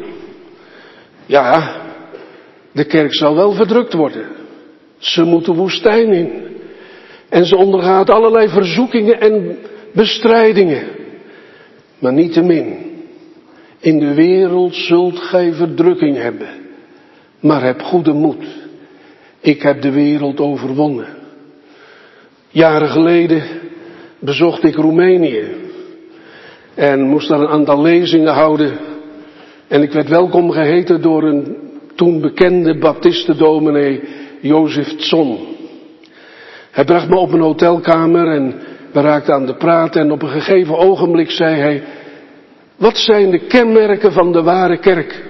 Ja, de kerk zal wel verdrukt worden. Ze moet de woestijn in. En ze ondergaat allerlei verzoekingen en bestrijdingen. Maar niettemin, in de wereld zult gij verdrukking hebben. Maar heb goede moed. Ik heb de wereld overwonnen. Jaren geleden bezocht ik Roemenië. En moest daar een aantal lezingen houden. En ik werd welkom geheten door een toen bekende baptistendominee, Jozef Tson. Hij bracht me op een hotelkamer en we raakten aan de praat. En op een gegeven ogenblik zei hij: wat zijn de kenmerken van de ware kerk?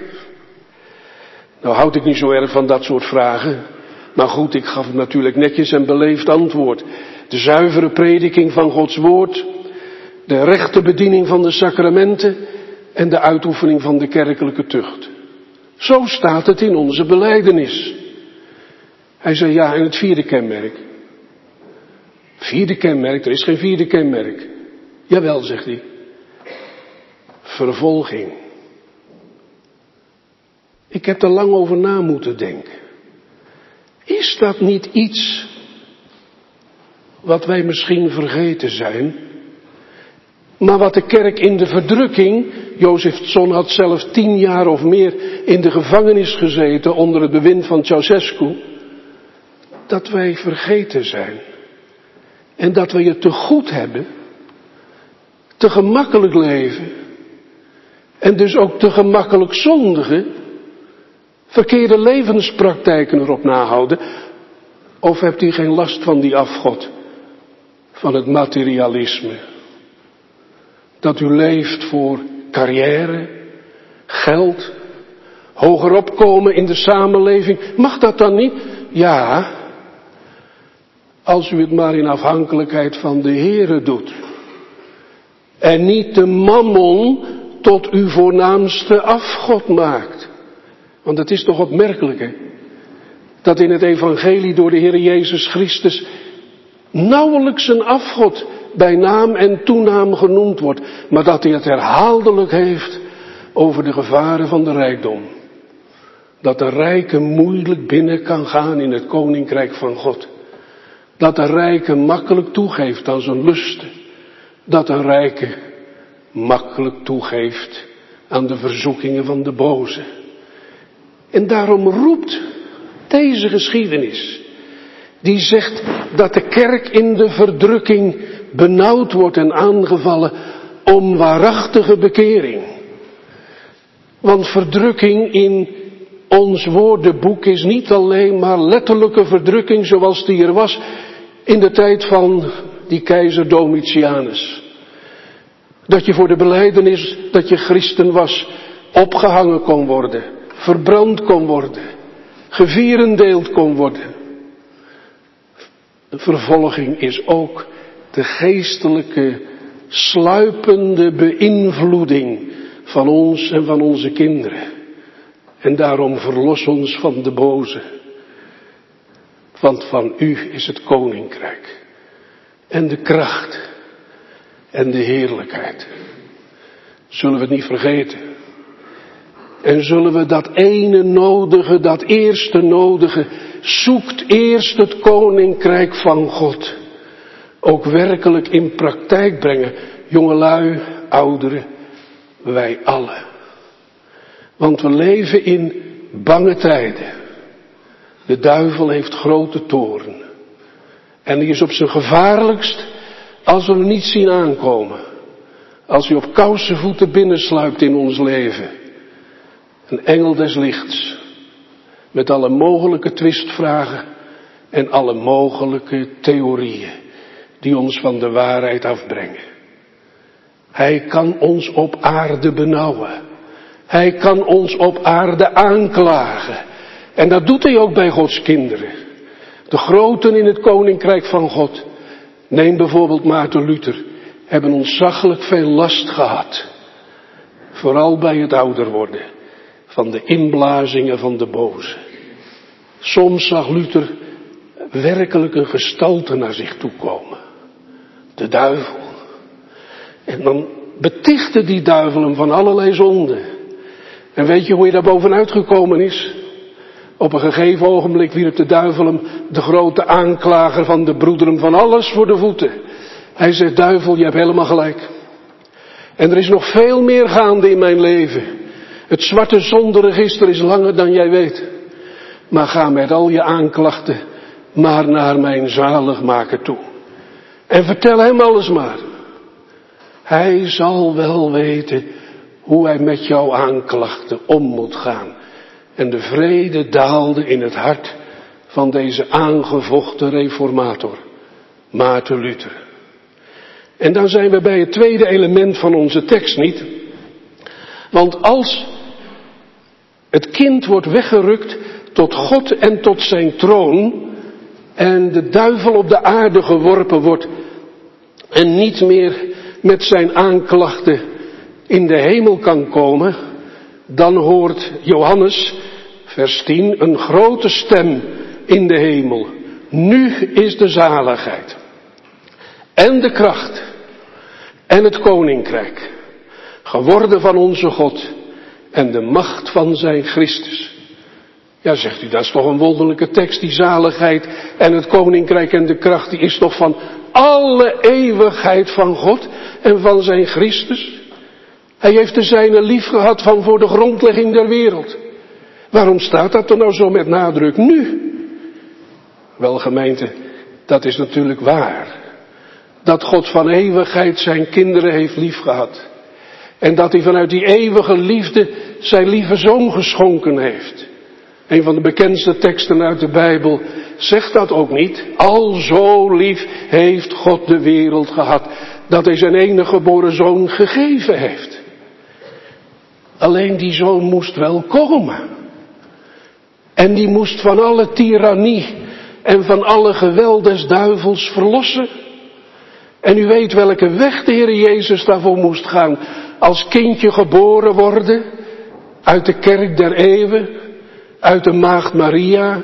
Nou houd ik niet zo erg van dat soort vragen. Maar goed, ik gaf hem natuurlijk netjes en beleefd antwoord. De zuivere prediking van Gods woord. De rechte bediening van de sacramenten. En de uitoefening van de kerkelijke tucht. Zo staat het in onze belijdenis. Hij zei: ja, en het vierde kenmerk. Vierde kenmerk, er is geen vierde kenmerk. Jawel, zegt hij. Vervolging. Ik heb er lang over na moeten denken. Is dat niet iets wat wij misschien vergeten zijn? Maar wat de kerk in de verdrukking, Jozef Tson had zelf tien jaar of meer in de gevangenis gezeten onder het bewind van Ceausescu, dat wij vergeten zijn. En dat wij het te goed hebben, te gemakkelijk leven en dus ook te gemakkelijk zondigen, verkeerde levenspraktijken erop nahouden. Of hebt u geen last van die afgod, van het materialisme? Dat u leeft voor carrière, geld, hoger opkomen in de samenleving. Mag dat dan niet? Ja, als u het maar in afhankelijkheid van de Heere doet. En niet de mammon tot uw voornaamste afgod maakt. Want het is toch opmerkelijk, hè? Dat in het evangelie door de Heer Jezus Christus nauwelijks een afgod bij naam en toenaam genoemd wordt. Maar dat hij het herhaaldelijk heeft over de gevaren van de rijkdom. Dat de rijke moeilijk binnen kan gaan in het koninkrijk van God. Dat de rijke makkelijk toegeeft aan zijn lusten. Dat de rijke makkelijk toegeeft aan de verzoekingen van de boze. En daarom roept deze geschiedenis, die zegt dat de kerk in de verdrukking benauwd wordt en aangevallen, om waarachtige bekering. Want verdrukking in ons woordenboek is niet alleen maar letterlijke verdrukking zoals die er was in de tijd van die keizer Domitianus. Dat je voor de belijdenis dat je christen was opgehangen kon worden, verbrand kon worden, gevierendeeld kon worden. De vervolging is ook de geestelijke sluipende beïnvloeding van ons en van onze kinderen. En daarom verlos ons van de boze. Want van u is het koninkrijk. En de kracht. En de heerlijkheid. Zullen we het niet vergeten? En zullen we dat ene nodige, dat eerste nodige, zoekt eerst het koninkrijk van God, ook werkelijk in praktijk brengen. Jongelui, ouderen, wij allen. Want we leven in bange tijden. De duivel heeft grote toorn. En die is op zijn gevaarlijkst als we hem niet zien aankomen. Als hij op kousenvoeten binnensluipt in ons leven. Een engel des lichts. Met alle mogelijke twistvragen en alle mogelijke theorieën die ons van de waarheid afbrengen. Hij kan ons op aarde benauwen. Hij kan ons op aarde aanklagen. En dat doet hij ook bij Gods kinderen. De groten in het koninkrijk van God, neem bijvoorbeeld Maarten Luther, hebben ontzaglijk veel last gehad. Vooral bij het ouder worden van de inblazingen van de boze. Soms zag Luther werkelijk een gestalte naar zich toe komen. De duivel. En dan betichtte die duivel hem van allerlei zonden. En weet je hoe hij daar bovenuit gekomen is? Op een gegeven ogenblik wierp de duivel hem, de grote aanklager van de broederen, van alles voor de voeten. Hij zegt, duivel, je hebt helemaal gelijk. En er is nog veel meer gaande in mijn leven. Het zwarte zonderegister is langer dan jij weet. Maar ga met al je aanklachten maar naar mijn zaligmaker toe. En vertel hem alles maar. Hij zal wel weten hoe hij met jouw aanklachten om moet gaan. En de vrede daalde in het hart van deze aangevochten reformator, Maarten Luther. En dan zijn we bij het tweede element van onze tekst niet. Want als het kind wordt weggerukt tot God en tot zijn troon, en de duivel op de aarde geworpen wordt en niet meer met zijn aanklachten in de hemel kan komen, dan hoort Johannes, vers tien, een grote stem in de hemel. Nu is de zaligheid en de kracht en het koninkrijk geworden van onze God en de macht van zijn Christus. Ja, zegt u, dat is toch een wonderlijke tekst, die zaligheid en het koninkrijk en de kracht, die is toch van alle eeuwigheid van God en van zijn Christus. Hij heeft de zijne lief gehad van voor de grondlegging der wereld. Waarom staat dat er nou zo met nadruk nu? Wel, gemeente, dat is natuurlijk waar. Dat God van eeuwigheid zijn kinderen heeft lief gehad. En dat hij vanuit die eeuwige liefde zijn lieve zoon geschonken heeft. Een van de bekendste teksten uit de Bijbel zegt dat ook niet. Al zo lief heeft God de wereld gehad, dat hij zijn enige geboren zoon gegeven heeft. Alleen die zoon moest wel komen. En die moest van alle tirannie en van alle geweld des duivels verlossen. En u weet welke weg de Heer Jezus daarvoor moest gaan. Als kindje geboren worden, uit de kerk der eeuwen, uit de maagd Maria,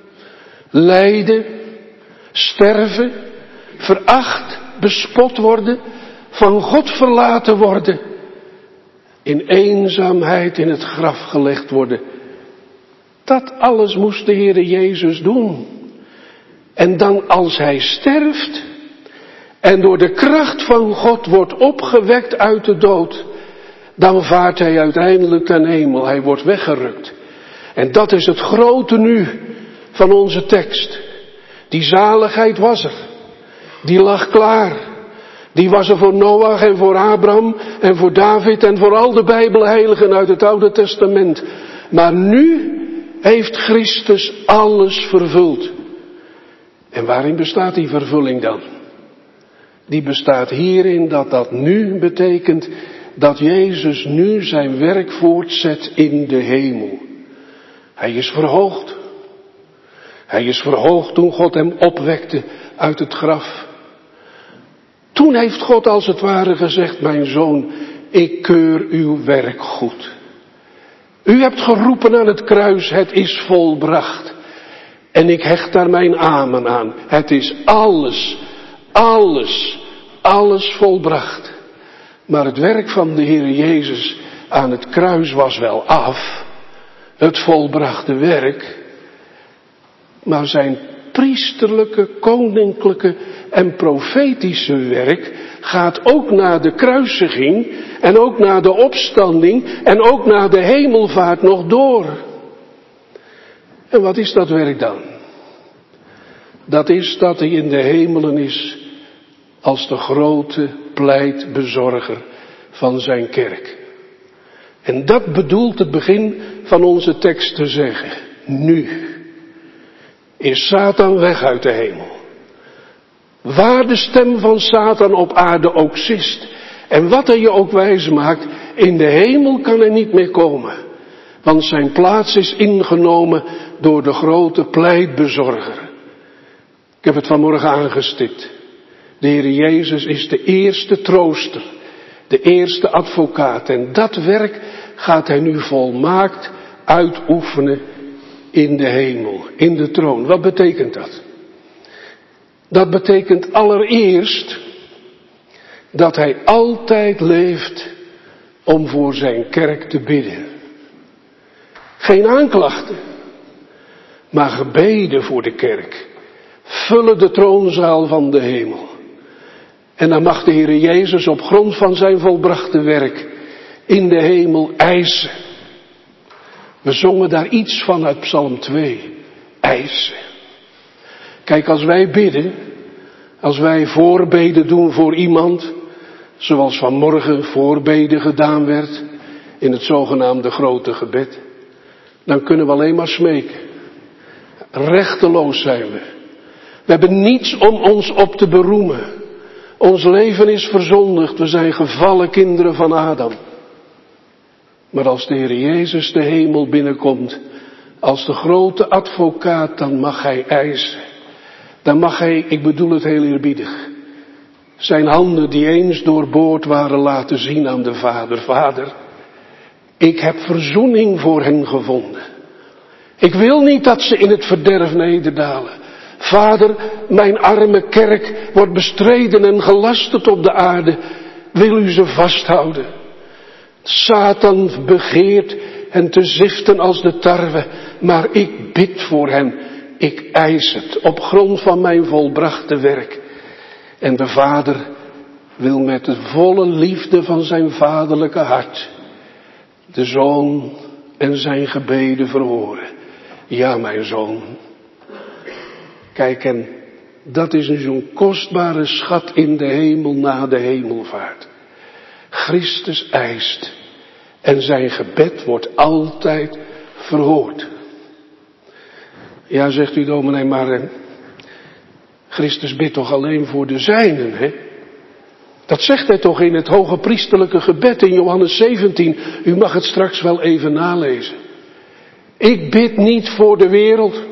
lijden, sterven, veracht, bespot worden, van God verlaten worden, in eenzaamheid in het graf gelegd worden. Dat alles moest de Heer Jezus doen. En dan als hij sterft en door de kracht van God wordt opgewekt uit de dood, dan vaart hij uiteindelijk ten hemel. Hij wordt weggerukt. En dat is het grote nu van onze tekst. Die zaligheid was er. Die lag klaar. Die was er voor Noach en voor Abraham en voor David en voor al de Bijbelheiligen uit het Oude Testament. Maar nu heeft Christus alles vervuld. En waarin bestaat die vervulling dan? Die bestaat hierin dat dat nu betekent dat Jezus nu zijn werk voortzet in de hemel. Hij is verhoogd. Hij is verhoogd toen God hem opwekte uit het graf. Toen heeft God als het ware gezegd, mijn zoon, ik keur uw werk goed. U hebt geroepen aan het kruis, het is volbracht. En ik hecht daar mijn amen aan. Het is alles, alles, alles volbracht. Maar het werk van de Heer Jezus aan het kruis was wel af. Het volbrachte werk. Maar zijn priesterlijke, koninklijke en profetische werk gaat ook na de kruisiging en ook na de opstanding en ook na de hemelvaart nog door. En wat is dat werk dan? Dat is dat hij in de hemelen is als de grote pleitbezorger van zijn kerk. En dat bedoelt het begin van onze tekst te zeggen. Nu is Satan weg uit de hemel. Waar de stem van Satan op aarde ook zist. En wat hij je ook wijs maakt, in de hemel kan hij niet meer komen. Want zijn plaats is ingenomen door de grote pleitbezorger. Ik heb het vanmorgen aangestipt. De Heer Jezus is de eerste trooster. De eerste advocaat. En dat werk gaat hij nu volmaakt uitoefenen in de hemel. In de troon. Wat betekent dat? Dat betekent allereerst dat hij altijd leeft om voor zijn kerk te bidden. Geen aanklachten, maar gebeden voor de kerk. Vullen de troonzaal van de hemel. En dan mag de Heer Jezus op grond van zijn volbrachte werk in de hemel eisen. We zongen daar iets van uit Psalm twee. Eisen. Kijk, als wij bidden, als wij voorbeden doen voor iemand, zoals vanmorgen voorbeden gedaan werd in het zogenaamde grote gebed, dan kunnen we alleen maar smeken. Rechteloos zijn we. We hebben niets om ons op te beroemen. Ons leven is verzondigd. We zijn gevallen kinderen van Adam. Maar als de Heer Jezus de hemel binnenkomt, als de grote advocaat, dan mag hij eisen. Dan mag hij, ik bedoel het heel eerbiedig, zijn handen die eens doorboord waren laten zien aan de Vader. Vader, ik heb verzoening voor hen gevonden. Ik wil niet dat ze in het verderf nederdalen. Vader, mijn arme kerk wordt bestreden en gelasterd op de aarde. Wil u ze vasthouden? Satan begeert hen te ziften als de tarwe, maar ik bid voor hen. Ik eis het op grond van mijn volbrachte werk. En de Vader wil met de volle liefde van zijn vaderlijke hart de Zoon en zijn gebeden verhoren. Ja, mijn Zoon. Kijk, en dat is zo'n kostbare schat in de hemel na de hemelvaart. Christus eist en zijn gebed wordt altijd verhoord. Ja, zegt u dominee, maar eh, Christus bidt toch alleen voor de zijnen, hè? Dat zegt hij toch in het hoge priesterlijke gebed in Johannes zeventien. U mag het straks wel even nalezen. Ik bid niet voor de wereld.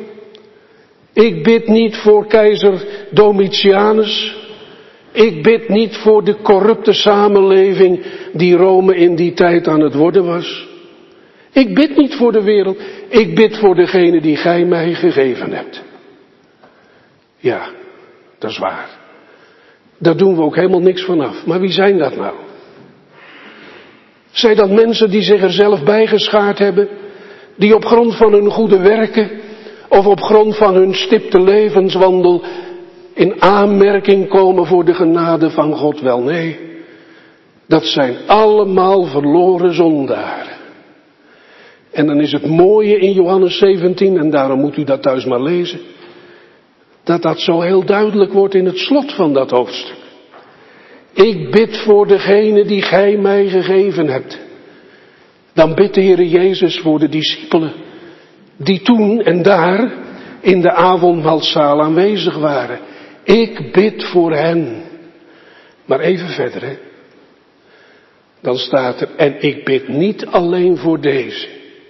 Ik bid niet voor keizer Domitianus. Ik bid niet voor de corrupte samenleving die Rome in die tijd aan het worden was. Ik bid niet voor de wereld. Ik bid voor degene die gij mij gegeven hebt. Ja, dat is waar. Daar doen we ook helemaal niks van af. Maar wie zijn dat nou? Zijn dat mensen die zich er zelf bij geschaard hebben? Die op grond van hun goede werken of op grond van hun stipte levenswandel in aanmerking komen voor de genade van God? Wel nee, dat zijn allemaal verloren zondaren. En dan is het mooie in Johannes zeventien, en daarom moet u dat thuis maar lezen, dat dat zo heel duidelijk wordt in het slot van dat hoofdstuk. Ik bid voor degene die gij mij gegeven hebt. Dan bidt de Heer Jezus voor de discipelen die toen en daar in de avondmaalzaal aanwezig waren. Ik bid voor hen. Maar even verder, hè. Dan staat er, en ik bid niet alleen voor deze.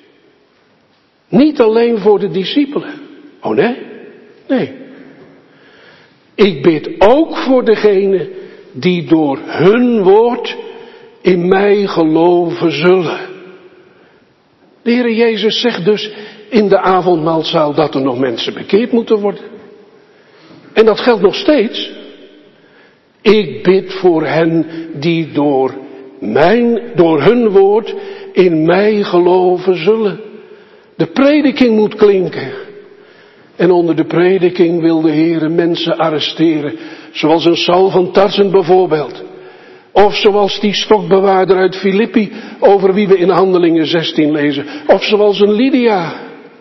Niet alleen voor de discipelen. Oh nee? Nee. Ik bid ook voor degene die door hun woord in mij geloven zullen. De Heer Jezus zegt dus in de avondmaalzaal dat er nog mensen bekeerd moeten worden. En dat geldt nog steeds. Ik bid voor hen die door mijn, door hun woord in mij geloven zullen. De prediking moet klinken. En onder de prediking wil de Heere mensen arresteren. Zoals een Saul van Tarsen bijvoorbeeld. Of zoals die stokbewaarder uit Filippi, over wie we in Handelingen zestien lezen. Of zoals een Lydia.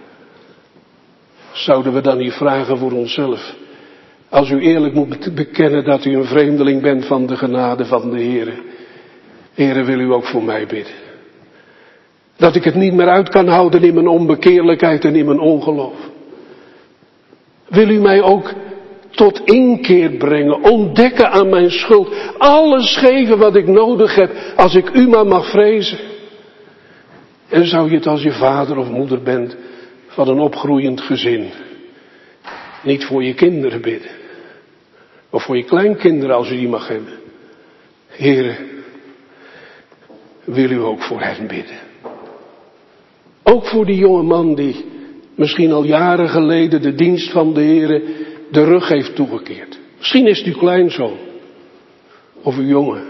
Zouden we dan niet vragen voor onszelf? Als u eerlijk moet bekennen dat u een vreemdeling bent van de genade van de Heere. Heere, wil u ook voor mij bidden. Dat ik het niet meer uit kan houden in mijn onbekeerlijkheid en in mijn ongeloof. Wil u mij ook tot inkeer brengen, ontdekken aan mijn schuld. Alles geven wat ik nodig heb, als ik u maar mag vrezen. En zou je het als je vader of moeder bent van een opgroeiend gezin, niet voor je kinderen bidden. Of voor je kleinkinderen als u die mag hebben. Heere, wil u ook voor hen bidden. Ook voor die jonge man die misschien al jaren geleden de dienst van de Heere de rug heeft toegekeerd. Misschien is het uw kleinzoon. Of uw jongen.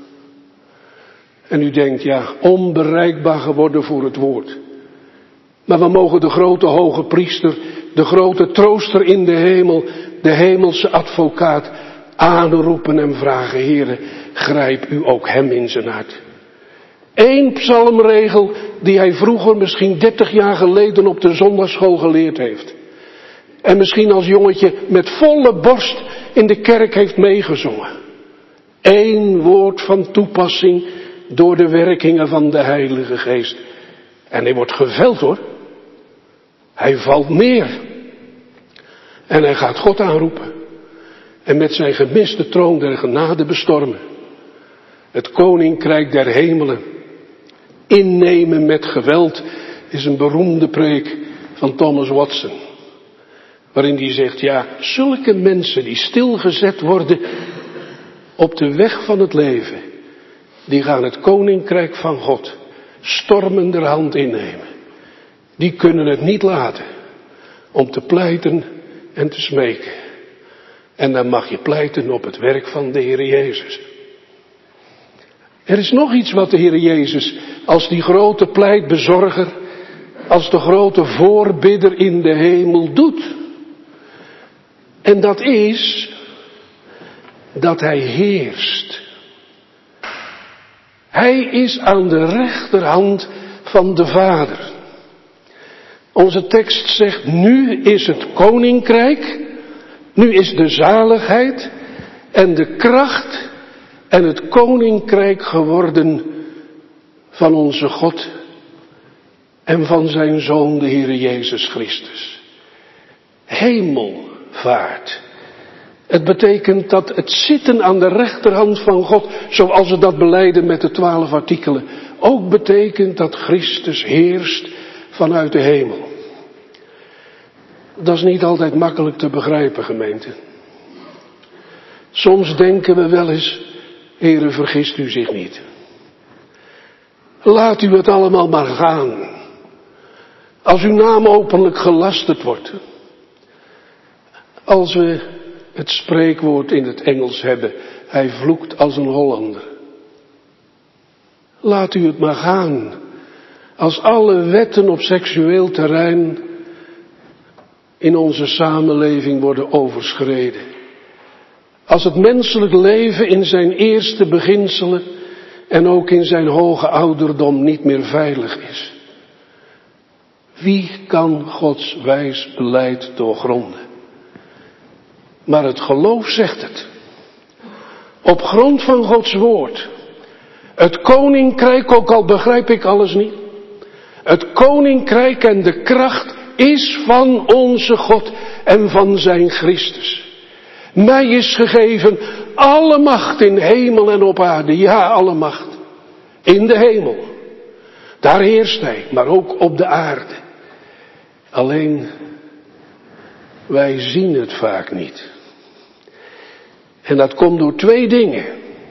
En u denkt, ja, onbereikbaar geworden voor het woord. Maar we mogen de grote hoge priester, de grote trooster in de hemel, de hemelse advocaat aanroepen en vragen, Heere, grijp u ook hem in zijn hart. Eén psalmregel die hij vroeger, misschien dertig jaar geleden op de zondagschool geleerd heeft. En misschien als jongetje met volle borst in de kerk heeft meegezongen. Eén woord van toepassing door de werkingen van de Heilige Geest. En hij wordt geveld hoor. Hij valt neer. En hij gaat God aanroepen. En met zijn gemiste troon der genade bestormen. Het koninkrijk der hemelen innemen met geweld is een beroemde preek van Thomas Watson. Waarin hij zegt, ja, zulke mensen die stilgezet worden op de weg van het leven, die gaan het koninkrijk van God stormenderhand innemen. Die kunnen het niet laten om te pleiten en te smeken. En dan mag je pleiten op het werk van de Heer Jezus. Er is nog iets wat de Heer Jezus als die grote pleitbezorger, als de grote voorbidder in de hemel doet. En dat is dat hij heerst. Hij is aan de rechterhand van de Vader. Onze tekst zegt, nu is het koninkrijk, nu is de zaligheid en de kracht en het koninkrijk geworden van onze God en van zijn Zoon, de Heer Jezus Christus. Hemelvaart. Het betekent dat het zitten aan de rechterhand van God, zoals we dat belijden met de twaalf artikelen, ook betekent dat Christus heerst vanuit de hemel. Dat is niet altijd makkelijk te begrijpen, gemeente. Soms denken we wel eens, Heere, vergist u zich niet. Laat u het allemaal maar gaan. Als uw naam openlijk gelasterd wordt. Als we het spreekwoord in het Engels hebben, hij vloekt als een Hollander. Laat u het maar gaan. Als alle wetten op seksueel terrein in onze samenleving worden overschreden. Als het menselijk leven in zijn eerste beginselen en ook in zijn hoge ouderdom niet meer veilig is. Wie kan Gods wijs beleid doorgronden? Maar het geloof zegt het. Op grond van Gods woord. Het koninkrijk, ook al begrijp ik alles niet. Het koninkrijk en de kracht is van onze God en van zijn Christus. Mij is gegeven alle macht in hemel en op aarde. Ja, alle macht. In de hemel. Daar heerst hij, maar ook op de aarde. Alleen, wij zien het vaak niet. En dat komt door twee dingen.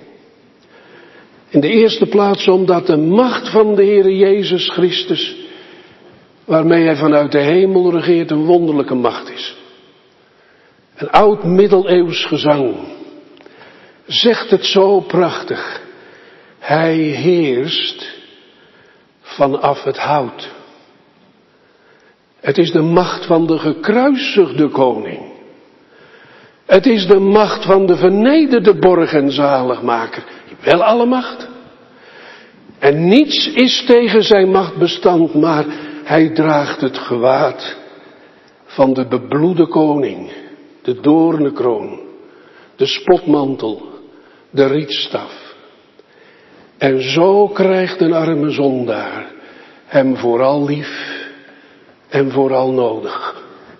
In de eerste plaats omdat de macht van de Heer Jezus Christus, waarmee hij vanuit de hemel regeert, een wonderlijke macht is. Een oud middeleeuws gezang zegt het zo prachtig. Hij heerst vanaf het hout. Het is de macht van de gekruisigde koning. Het is de macht van de vernederde borg en zaligmaker. Wel alle macht. En niets is tegen zijn macht bestand, maar hij draagt het gewaad van de bebloede koning, de doornenkroon, de spotmantel, de rietstaf. En zo krijgt een arme zondaar hem vooral lief en vooral nodig.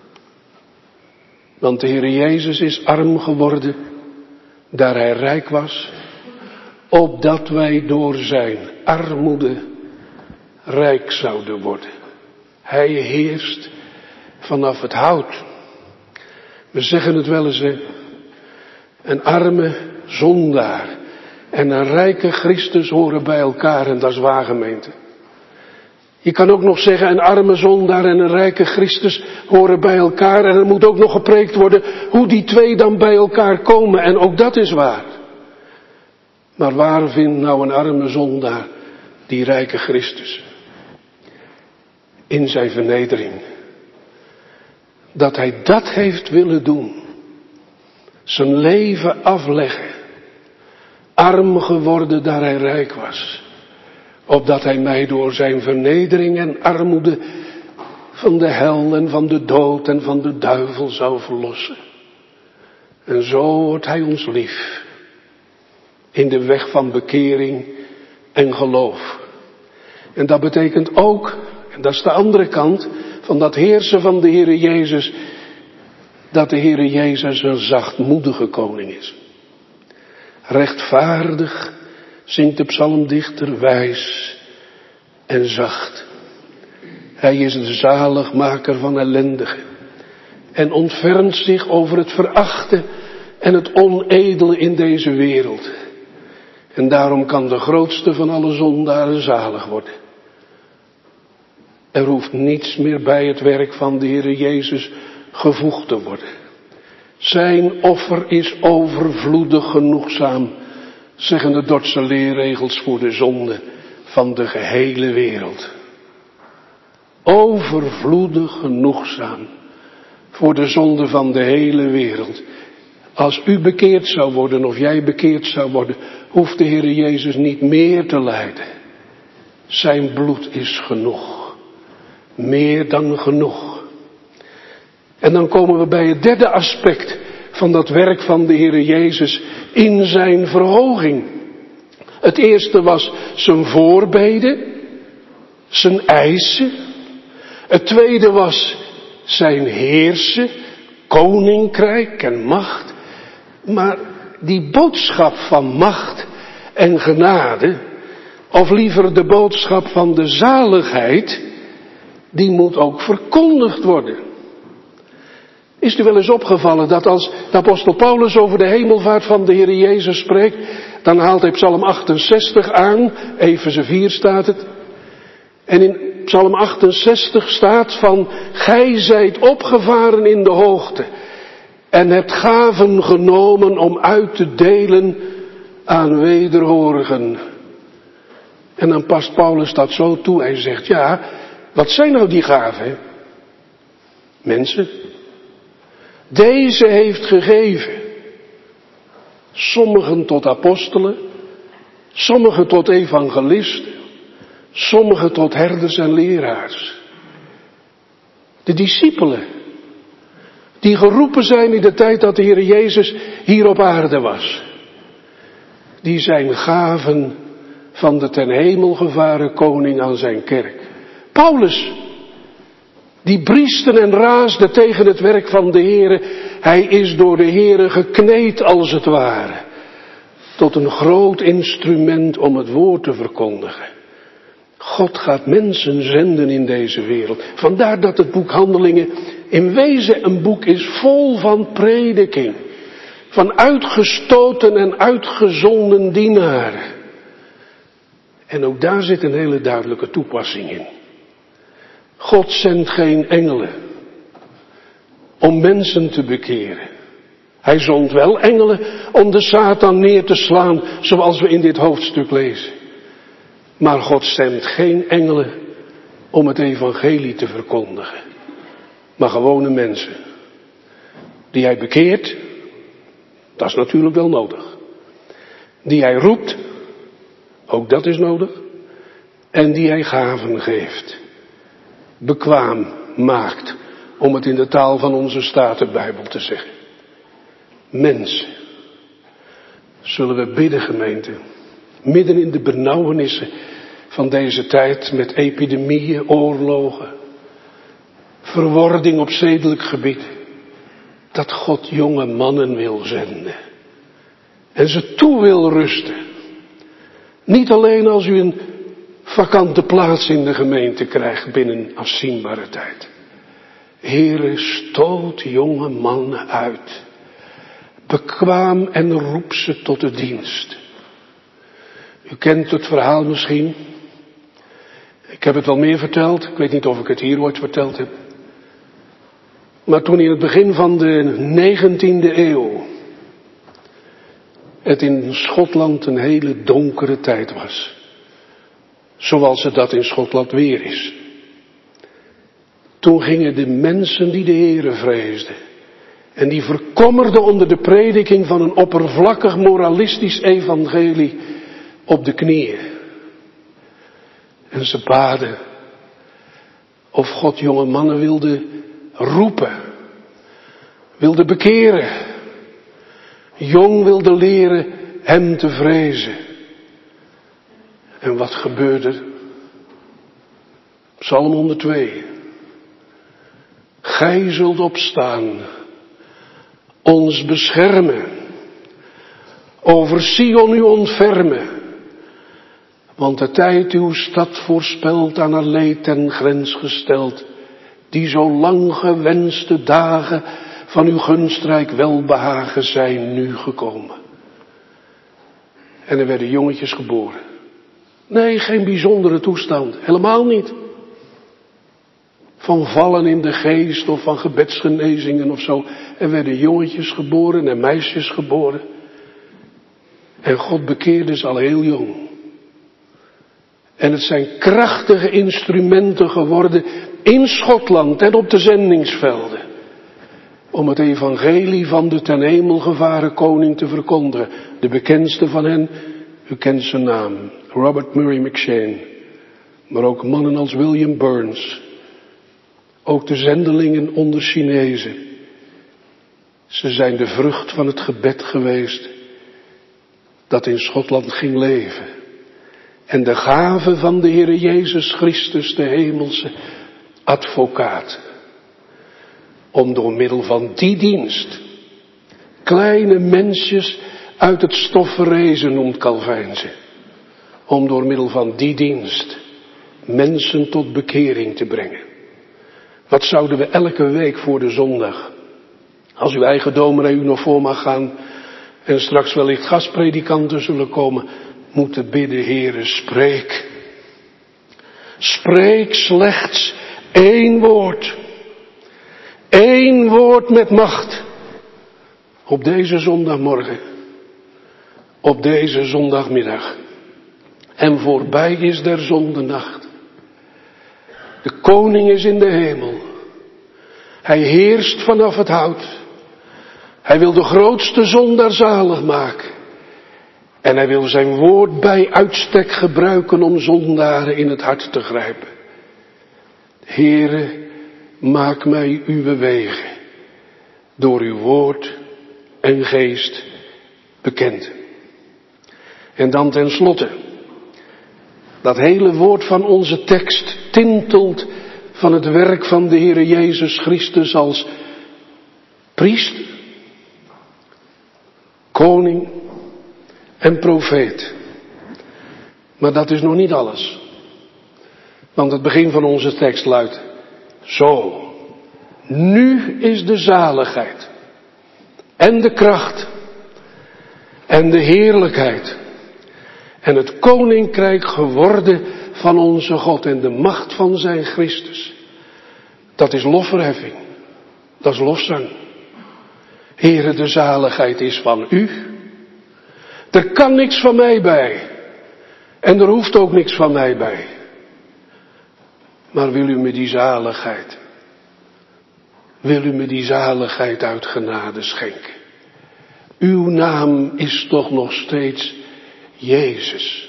Want de Heer Jezus is arm geworden, daar hij rijk was, opdat wij door zijn armoede rijk zouden worden. Hij heerst vanaf het hout. We zeggen het wel eens, hè? Een arme zondaar en een rijke Christus horen bij elkaar en dat is waar, gemeente. Je kan ook nog zeggen, een arme zondaar en een rijke Christus horen bij elkaar. En er moet ook nog gepreekt worden hoe die twee dan bij elkaar komen. En ook dat is waar. Maar waar vindt nou een arme zondaar die rijke Christus? In zijn vernedering. Dat hij dat heeft willen doen. Zijn leven afleggen. Arm geworden daar hij rijk was. Opdat hij mij door zijn vernedering en armoede van de hel en van de dood en van de duivel zou verlossen. En zo wordt hij ons lief. In de weg van bekering en geloof. En dat betekent ook, en dat is de andere kant van dat heersen van de Heere Jezus, dat de Heere Jezus een zachtmoedige koning is. Rechtvaardig, zingt de psalmdichter, wijs en zacht. Hij is de zaligmaker van ellendigen en ontfermt zich over het verachte en het onedele in deze wereld. En daarom kan de grootste van alle zondaren zalig worden. Er hoeft niets meer bij het werk van de Heere Jezus gevoegd te worden. Zijn offer is overvloedig genoegzaam, zeggen de Dordtse leerregels voor de zonde van de gehele wereld. Overvloedig genoegzaam voor de zonde van de hele wereld. Als u bekeerd zou worden of jij bekeerd zou worden, hoeft de Heere Jezus niet meer te lijden. Zijn bloed is genoeg. Meer dan genoeg. En dan komen we bij het derde aspect van dat werk van de Heere Jezus in zijn verhoging. Het eerste was zijn voorbeden, zijn eisen. Het tweede was zijn heersen, koninkrijk en macht. Maar die boodschap van macht en genade, of liever de boodschap van de zaligheid, die moet ook verkondigd worden. Is u wel eens opgevallen dat als de apostel Paulus over de hemelvaart van de Heer Jezus spreekt, dan haalt hij Psalm achtenzestig aan, Efeze vier staat het. En in Psalm achtenzestig staat van, gij zijt opgevaren in de hoogte en hebt gaven genomen om uit te delen aan wederhorigen. En dan past Paulus dat zo toe, hij zegt, ja, wat zijn nou die gaven? Mensen. Deze heeft gegeven. Sommigen tot apostelen, sommigen tot evangelisten, sommigen tot herders en leraars. De discipelen, die geroepen zijn in de tijd dat de Heer Jezus hier op aarde was. Die zijn gaven van de ten hemel gevaren koning aan zijn kerk. Paulus, die briesten en raasde tegen het werk van de Heere. Hij is door de Heere gekneed als het ware. Tot een groot instrument om het woord te verkondigen. God gaat mensen zenden in deze wereld. Vandaar dat het boek Handelingen in wezen een boek is vol van prediking. Van uitgestoten en uitgezonden dienaren. En ook daar zit een hele duidelijke toepassing in. God zendt geen engelen om mensen te bekeren. Hij zond wel engelen om de Satan neer te slaan, zoals we in dit hoofdstuk lezen. Maar God zendt geen engelen om het evangelie te verkondigen. Maar gewone mensen. Die hij bekeert, dat is natuurlijk wel nodig. Die hij roept, ook dat is nodig. En die hij gaven geeft. Bekwaam maakt, om het in de taal van onze Statenbijbel te zeggen. Mensen. Zullen we bidden, gemeente. Midden in de benauwenissen van deze tijd met epidemieën, oorlogen. Verwording op zedelijk gebied. Dat God jonge mannen wil zenden. En ze toe wil rusten. Niet alleen als u een vakante plaats in de gemeente krijgt binnen afzienbare tijd. Heere, stoot jonge mannen uit. Bekwaam en roep ze tot de dienst. U kent het verhaal misschien. Ik heb het wel meer verteld. Ik weet niet of ik het hier ooit verteld heb. Maar toen in het begin van de negentiende eeuw het in Schotland een hele donkere tijd was. Zoals het dat in Schotland weer is. Toen gingen de mensen die de Heere vreesden. En die verkommerden onder de prediking van een oppervlakkig moralistisch evangelie op de knieën. En ze baden of God jonge mannen wilde roepen. Wilde bekeren. Jong wilde leren hem te vrezen. En wat gebeurde? Psalm honderdtwee. Gij zult opstaan, ons beschermen, over Sion u ontfermen, want de tijd uw stad voorspelt aan haar leed ten grens gesteld, die zo lang gewenste dagen van uw gunstrijk welbehagen zijn nu gekomen. En er werden jongetjes geboren. Nee, geen bijzondere toestand, helemaal niet. Van vallen in de geest of van gebedsgenezingen of zo. Er werden jongetjes geboren en meisjes geboren. En God bekeerde ze al heel jong. En het zijn krachtige instrumenten geworden in Schotland en op de zendingsvelden. Om het evangelie van de ten hemel gevaren koning te verkondigen. De bekendste van hen, u kent zijn naam, Robert Murray McCheyne. Maar ook mannen als William Burns. Ook de zendelingen onder Chinezen. Ze zijn de vrucht van het gebed geweest dat in Schotland ging leven. En de gave van de Heere Jezus Christus, de hemelse advocaat. Om door middel van die dienst kleine mensjes uit het stof verrezen, noemt Calvijn ze. Om door middel van die dienst mensen tot bekering te brengen. Wat zouden we elke week voor de zondag, als uw eigen dominee u nog voor mag gaan en straks wellicht gastpredikanten zullen komen, moeten bidden, Heere, spreek. Spreek slechts één woord. Eén woord met macht. Op deze zondagmorgen. Op deze zondagmiddag. En voorbij is der zondenacht. De koning is in de hemel. Hij heerst vanaf het hout. Hij wil de grootste zondaar zalig maken. En hij wil zijn woord bij uitstek gebruiken om zondaren in het hart te grijpen. Heere, maak mij uw wegen door uw woord en geest bekend. En dan tenslotte, dat hele woord van onze tekst tintelt van het werk van de Heere Jezus Christus als priester, koning en profeet. Maar dat is nog niet alles. Want het begin van onze tekst luidt: zo, nu is de zaligheid en de kracht en de heerlijkheid en het koninkrijk geworden van onze God en de macht van zijn Christus. Dat is lofverheffing. Dat is lofzang. Heere, de zaligheid is van u. Er kan niks van mij bij. En er hoeft ook niks van mij bij. Maar wil u me die zaligheid, wil u me die zaligheid uit genade schenken? Uw naam is toch nog steeds Jezus.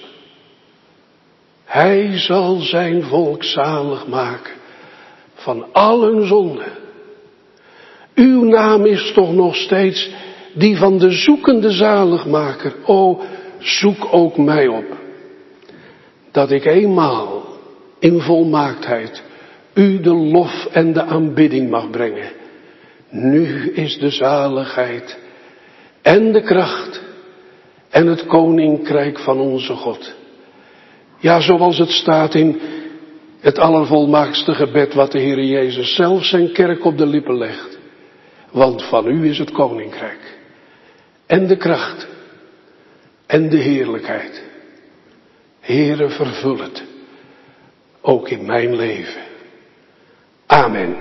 Hij zal zijn volk zalig maken van al hun zonden. Uw naam is toch nog steeds die van de zoekende zaligmaker. O, zoek ook mij op. Dat ik eenmaal in volmaaktheid u de lof en de aanbidding mag brengen. Nu is de zaligheid en de kracht en het koninkrijk van onze God. Ja, zoals het staat in het allervolmaakste gebed wat de Heer Jezus zelf zijn kerk op de lippen legt. Want van u is het koninkrijk en de kracht en de heerlijkheid. Heere, vervul het, ook in mijn leven. Amen.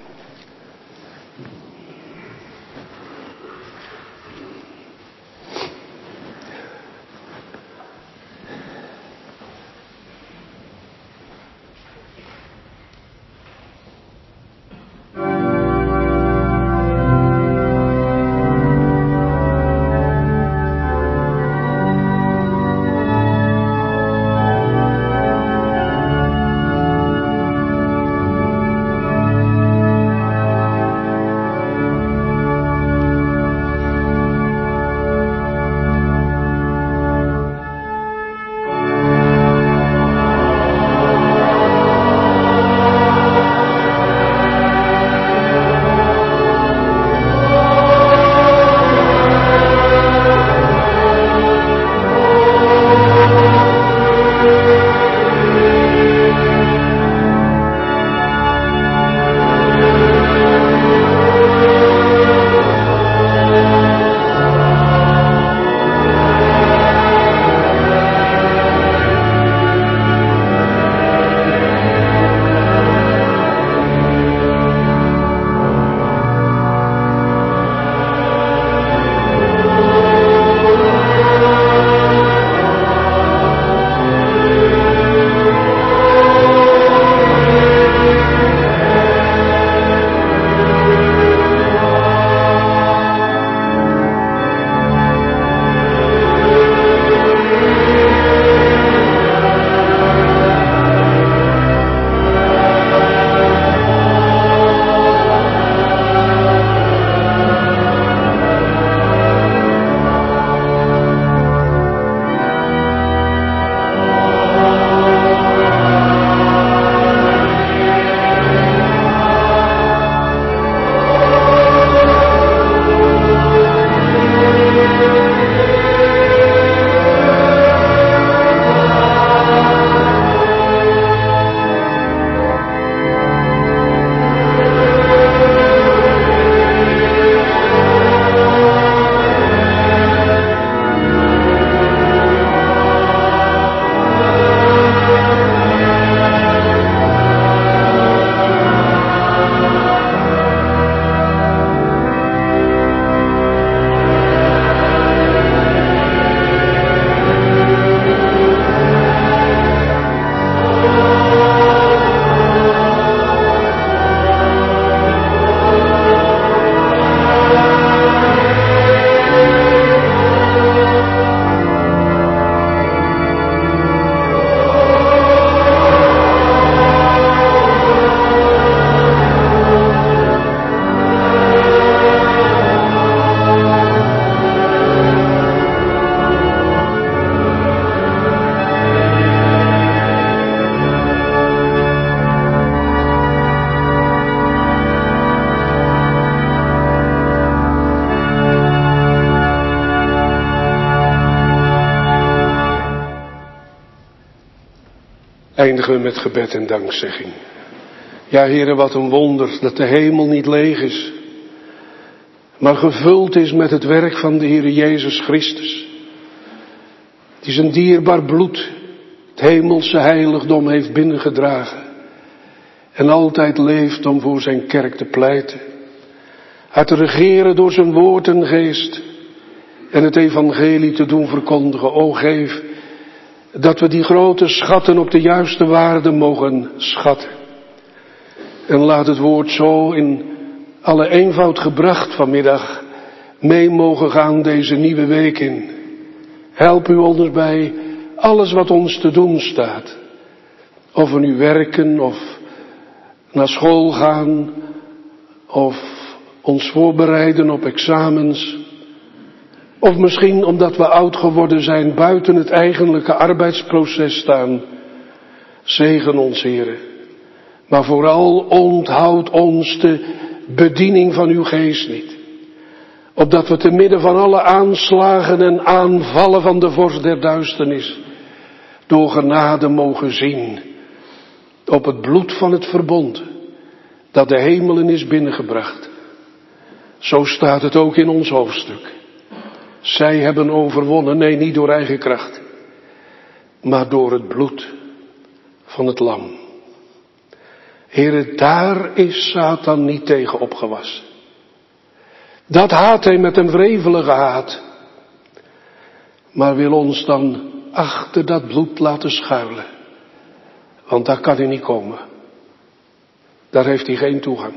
Eindigen we met gebed en dankzegging. Ja, Heere, wat een wonder dat de hemel niet leeg is, maar gevuld is met het werk van de Heere Jezus Christus, die zijn dierbaar bloed, het hemelse heiligdom heeft binnengedragen en altijd leeft om voor zijn kerk te pleiten. haar te regeren door zijn woord en geest en het evangelie te doen verkondigen. O geef dat we die grote schatten op de juiste waarde mogen schatten. En laat het woord zo in alle eenvoud gebracht vanmiddag mee mogen gaan deze nieuwe week in. Help u ons bij alles wat ons te doen staat. Of we nu werken of naar school gaan of ons voorbereiden op examens. Of misschien omdat we oud geworden zijn buiten het eigenlijke arbeidsproces staan. Zegen ons, Heere. Maar vooral onthoud ons de bediening van uw geest niet. Opdat we te midden van alle aanslagen en aanvallen van de vorst der duisternis door genade mogen zien op het bloed van het verbond dat de hemelen is binnengebracht. Zo staat het ook in ons hoofdstuk. Zij hebben overwonnen, nee, niet door eigen kracht, maar door het bloed van het lam. Heere, daar is Satan niet tegen opgewassen. Dat haat hij met een wrevelige haat. Maar wil ons dan achter dat bloed laten schuilen. Want daar kan hij niet komen. Daar heeft hij geen toegang.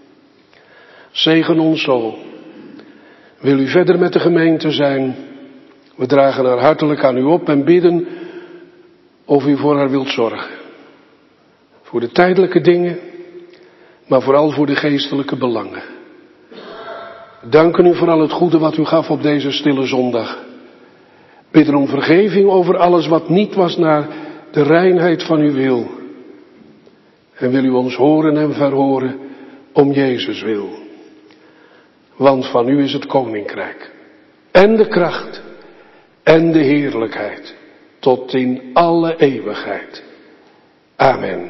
Zegen ons zo. Wil u verder met de gemeente zijn? We dragen haar hartelijk aan u op en bidden of u voor haar wilt zorgen. Voor de tijdelijke dingen, maar vooral voor de geestelijke belangen. Danken u voor al het goede wat u gaf op deze stille zondag. Bidden om vergeving over alles wat niet was naar de reinheid van uw wil. En wil u ons horen en verhoren om Jezus wil. Want van u is het koninkrijk. En de kracht. En de heerlijkheid. Tot in alle eeuwigheid. Amen.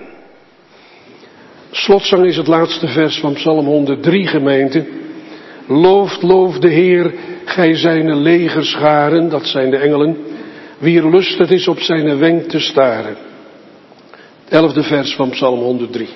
Slotzang is het laatste vers van Psalm honderddrie, gemeente. Looft, looft de Heer, gij zijne legerscharen, dat zijn de engelen, wier lust het is op zijn wenk te staren. Het elfde vers van Psalm honderddrie.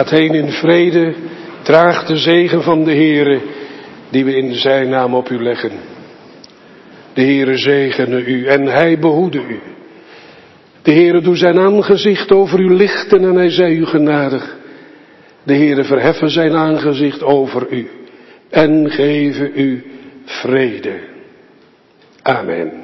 Gaat heen in vrede, draagt de zegen van de Heere, die we in zijn naam op u leggen. De Heere zegene u en hij behoede u. De Heere doe zijn aangezicht over u lichten en hij zij u genadig. De Heere verheffen zijn aangezicht over u en geven u vrede. Amen.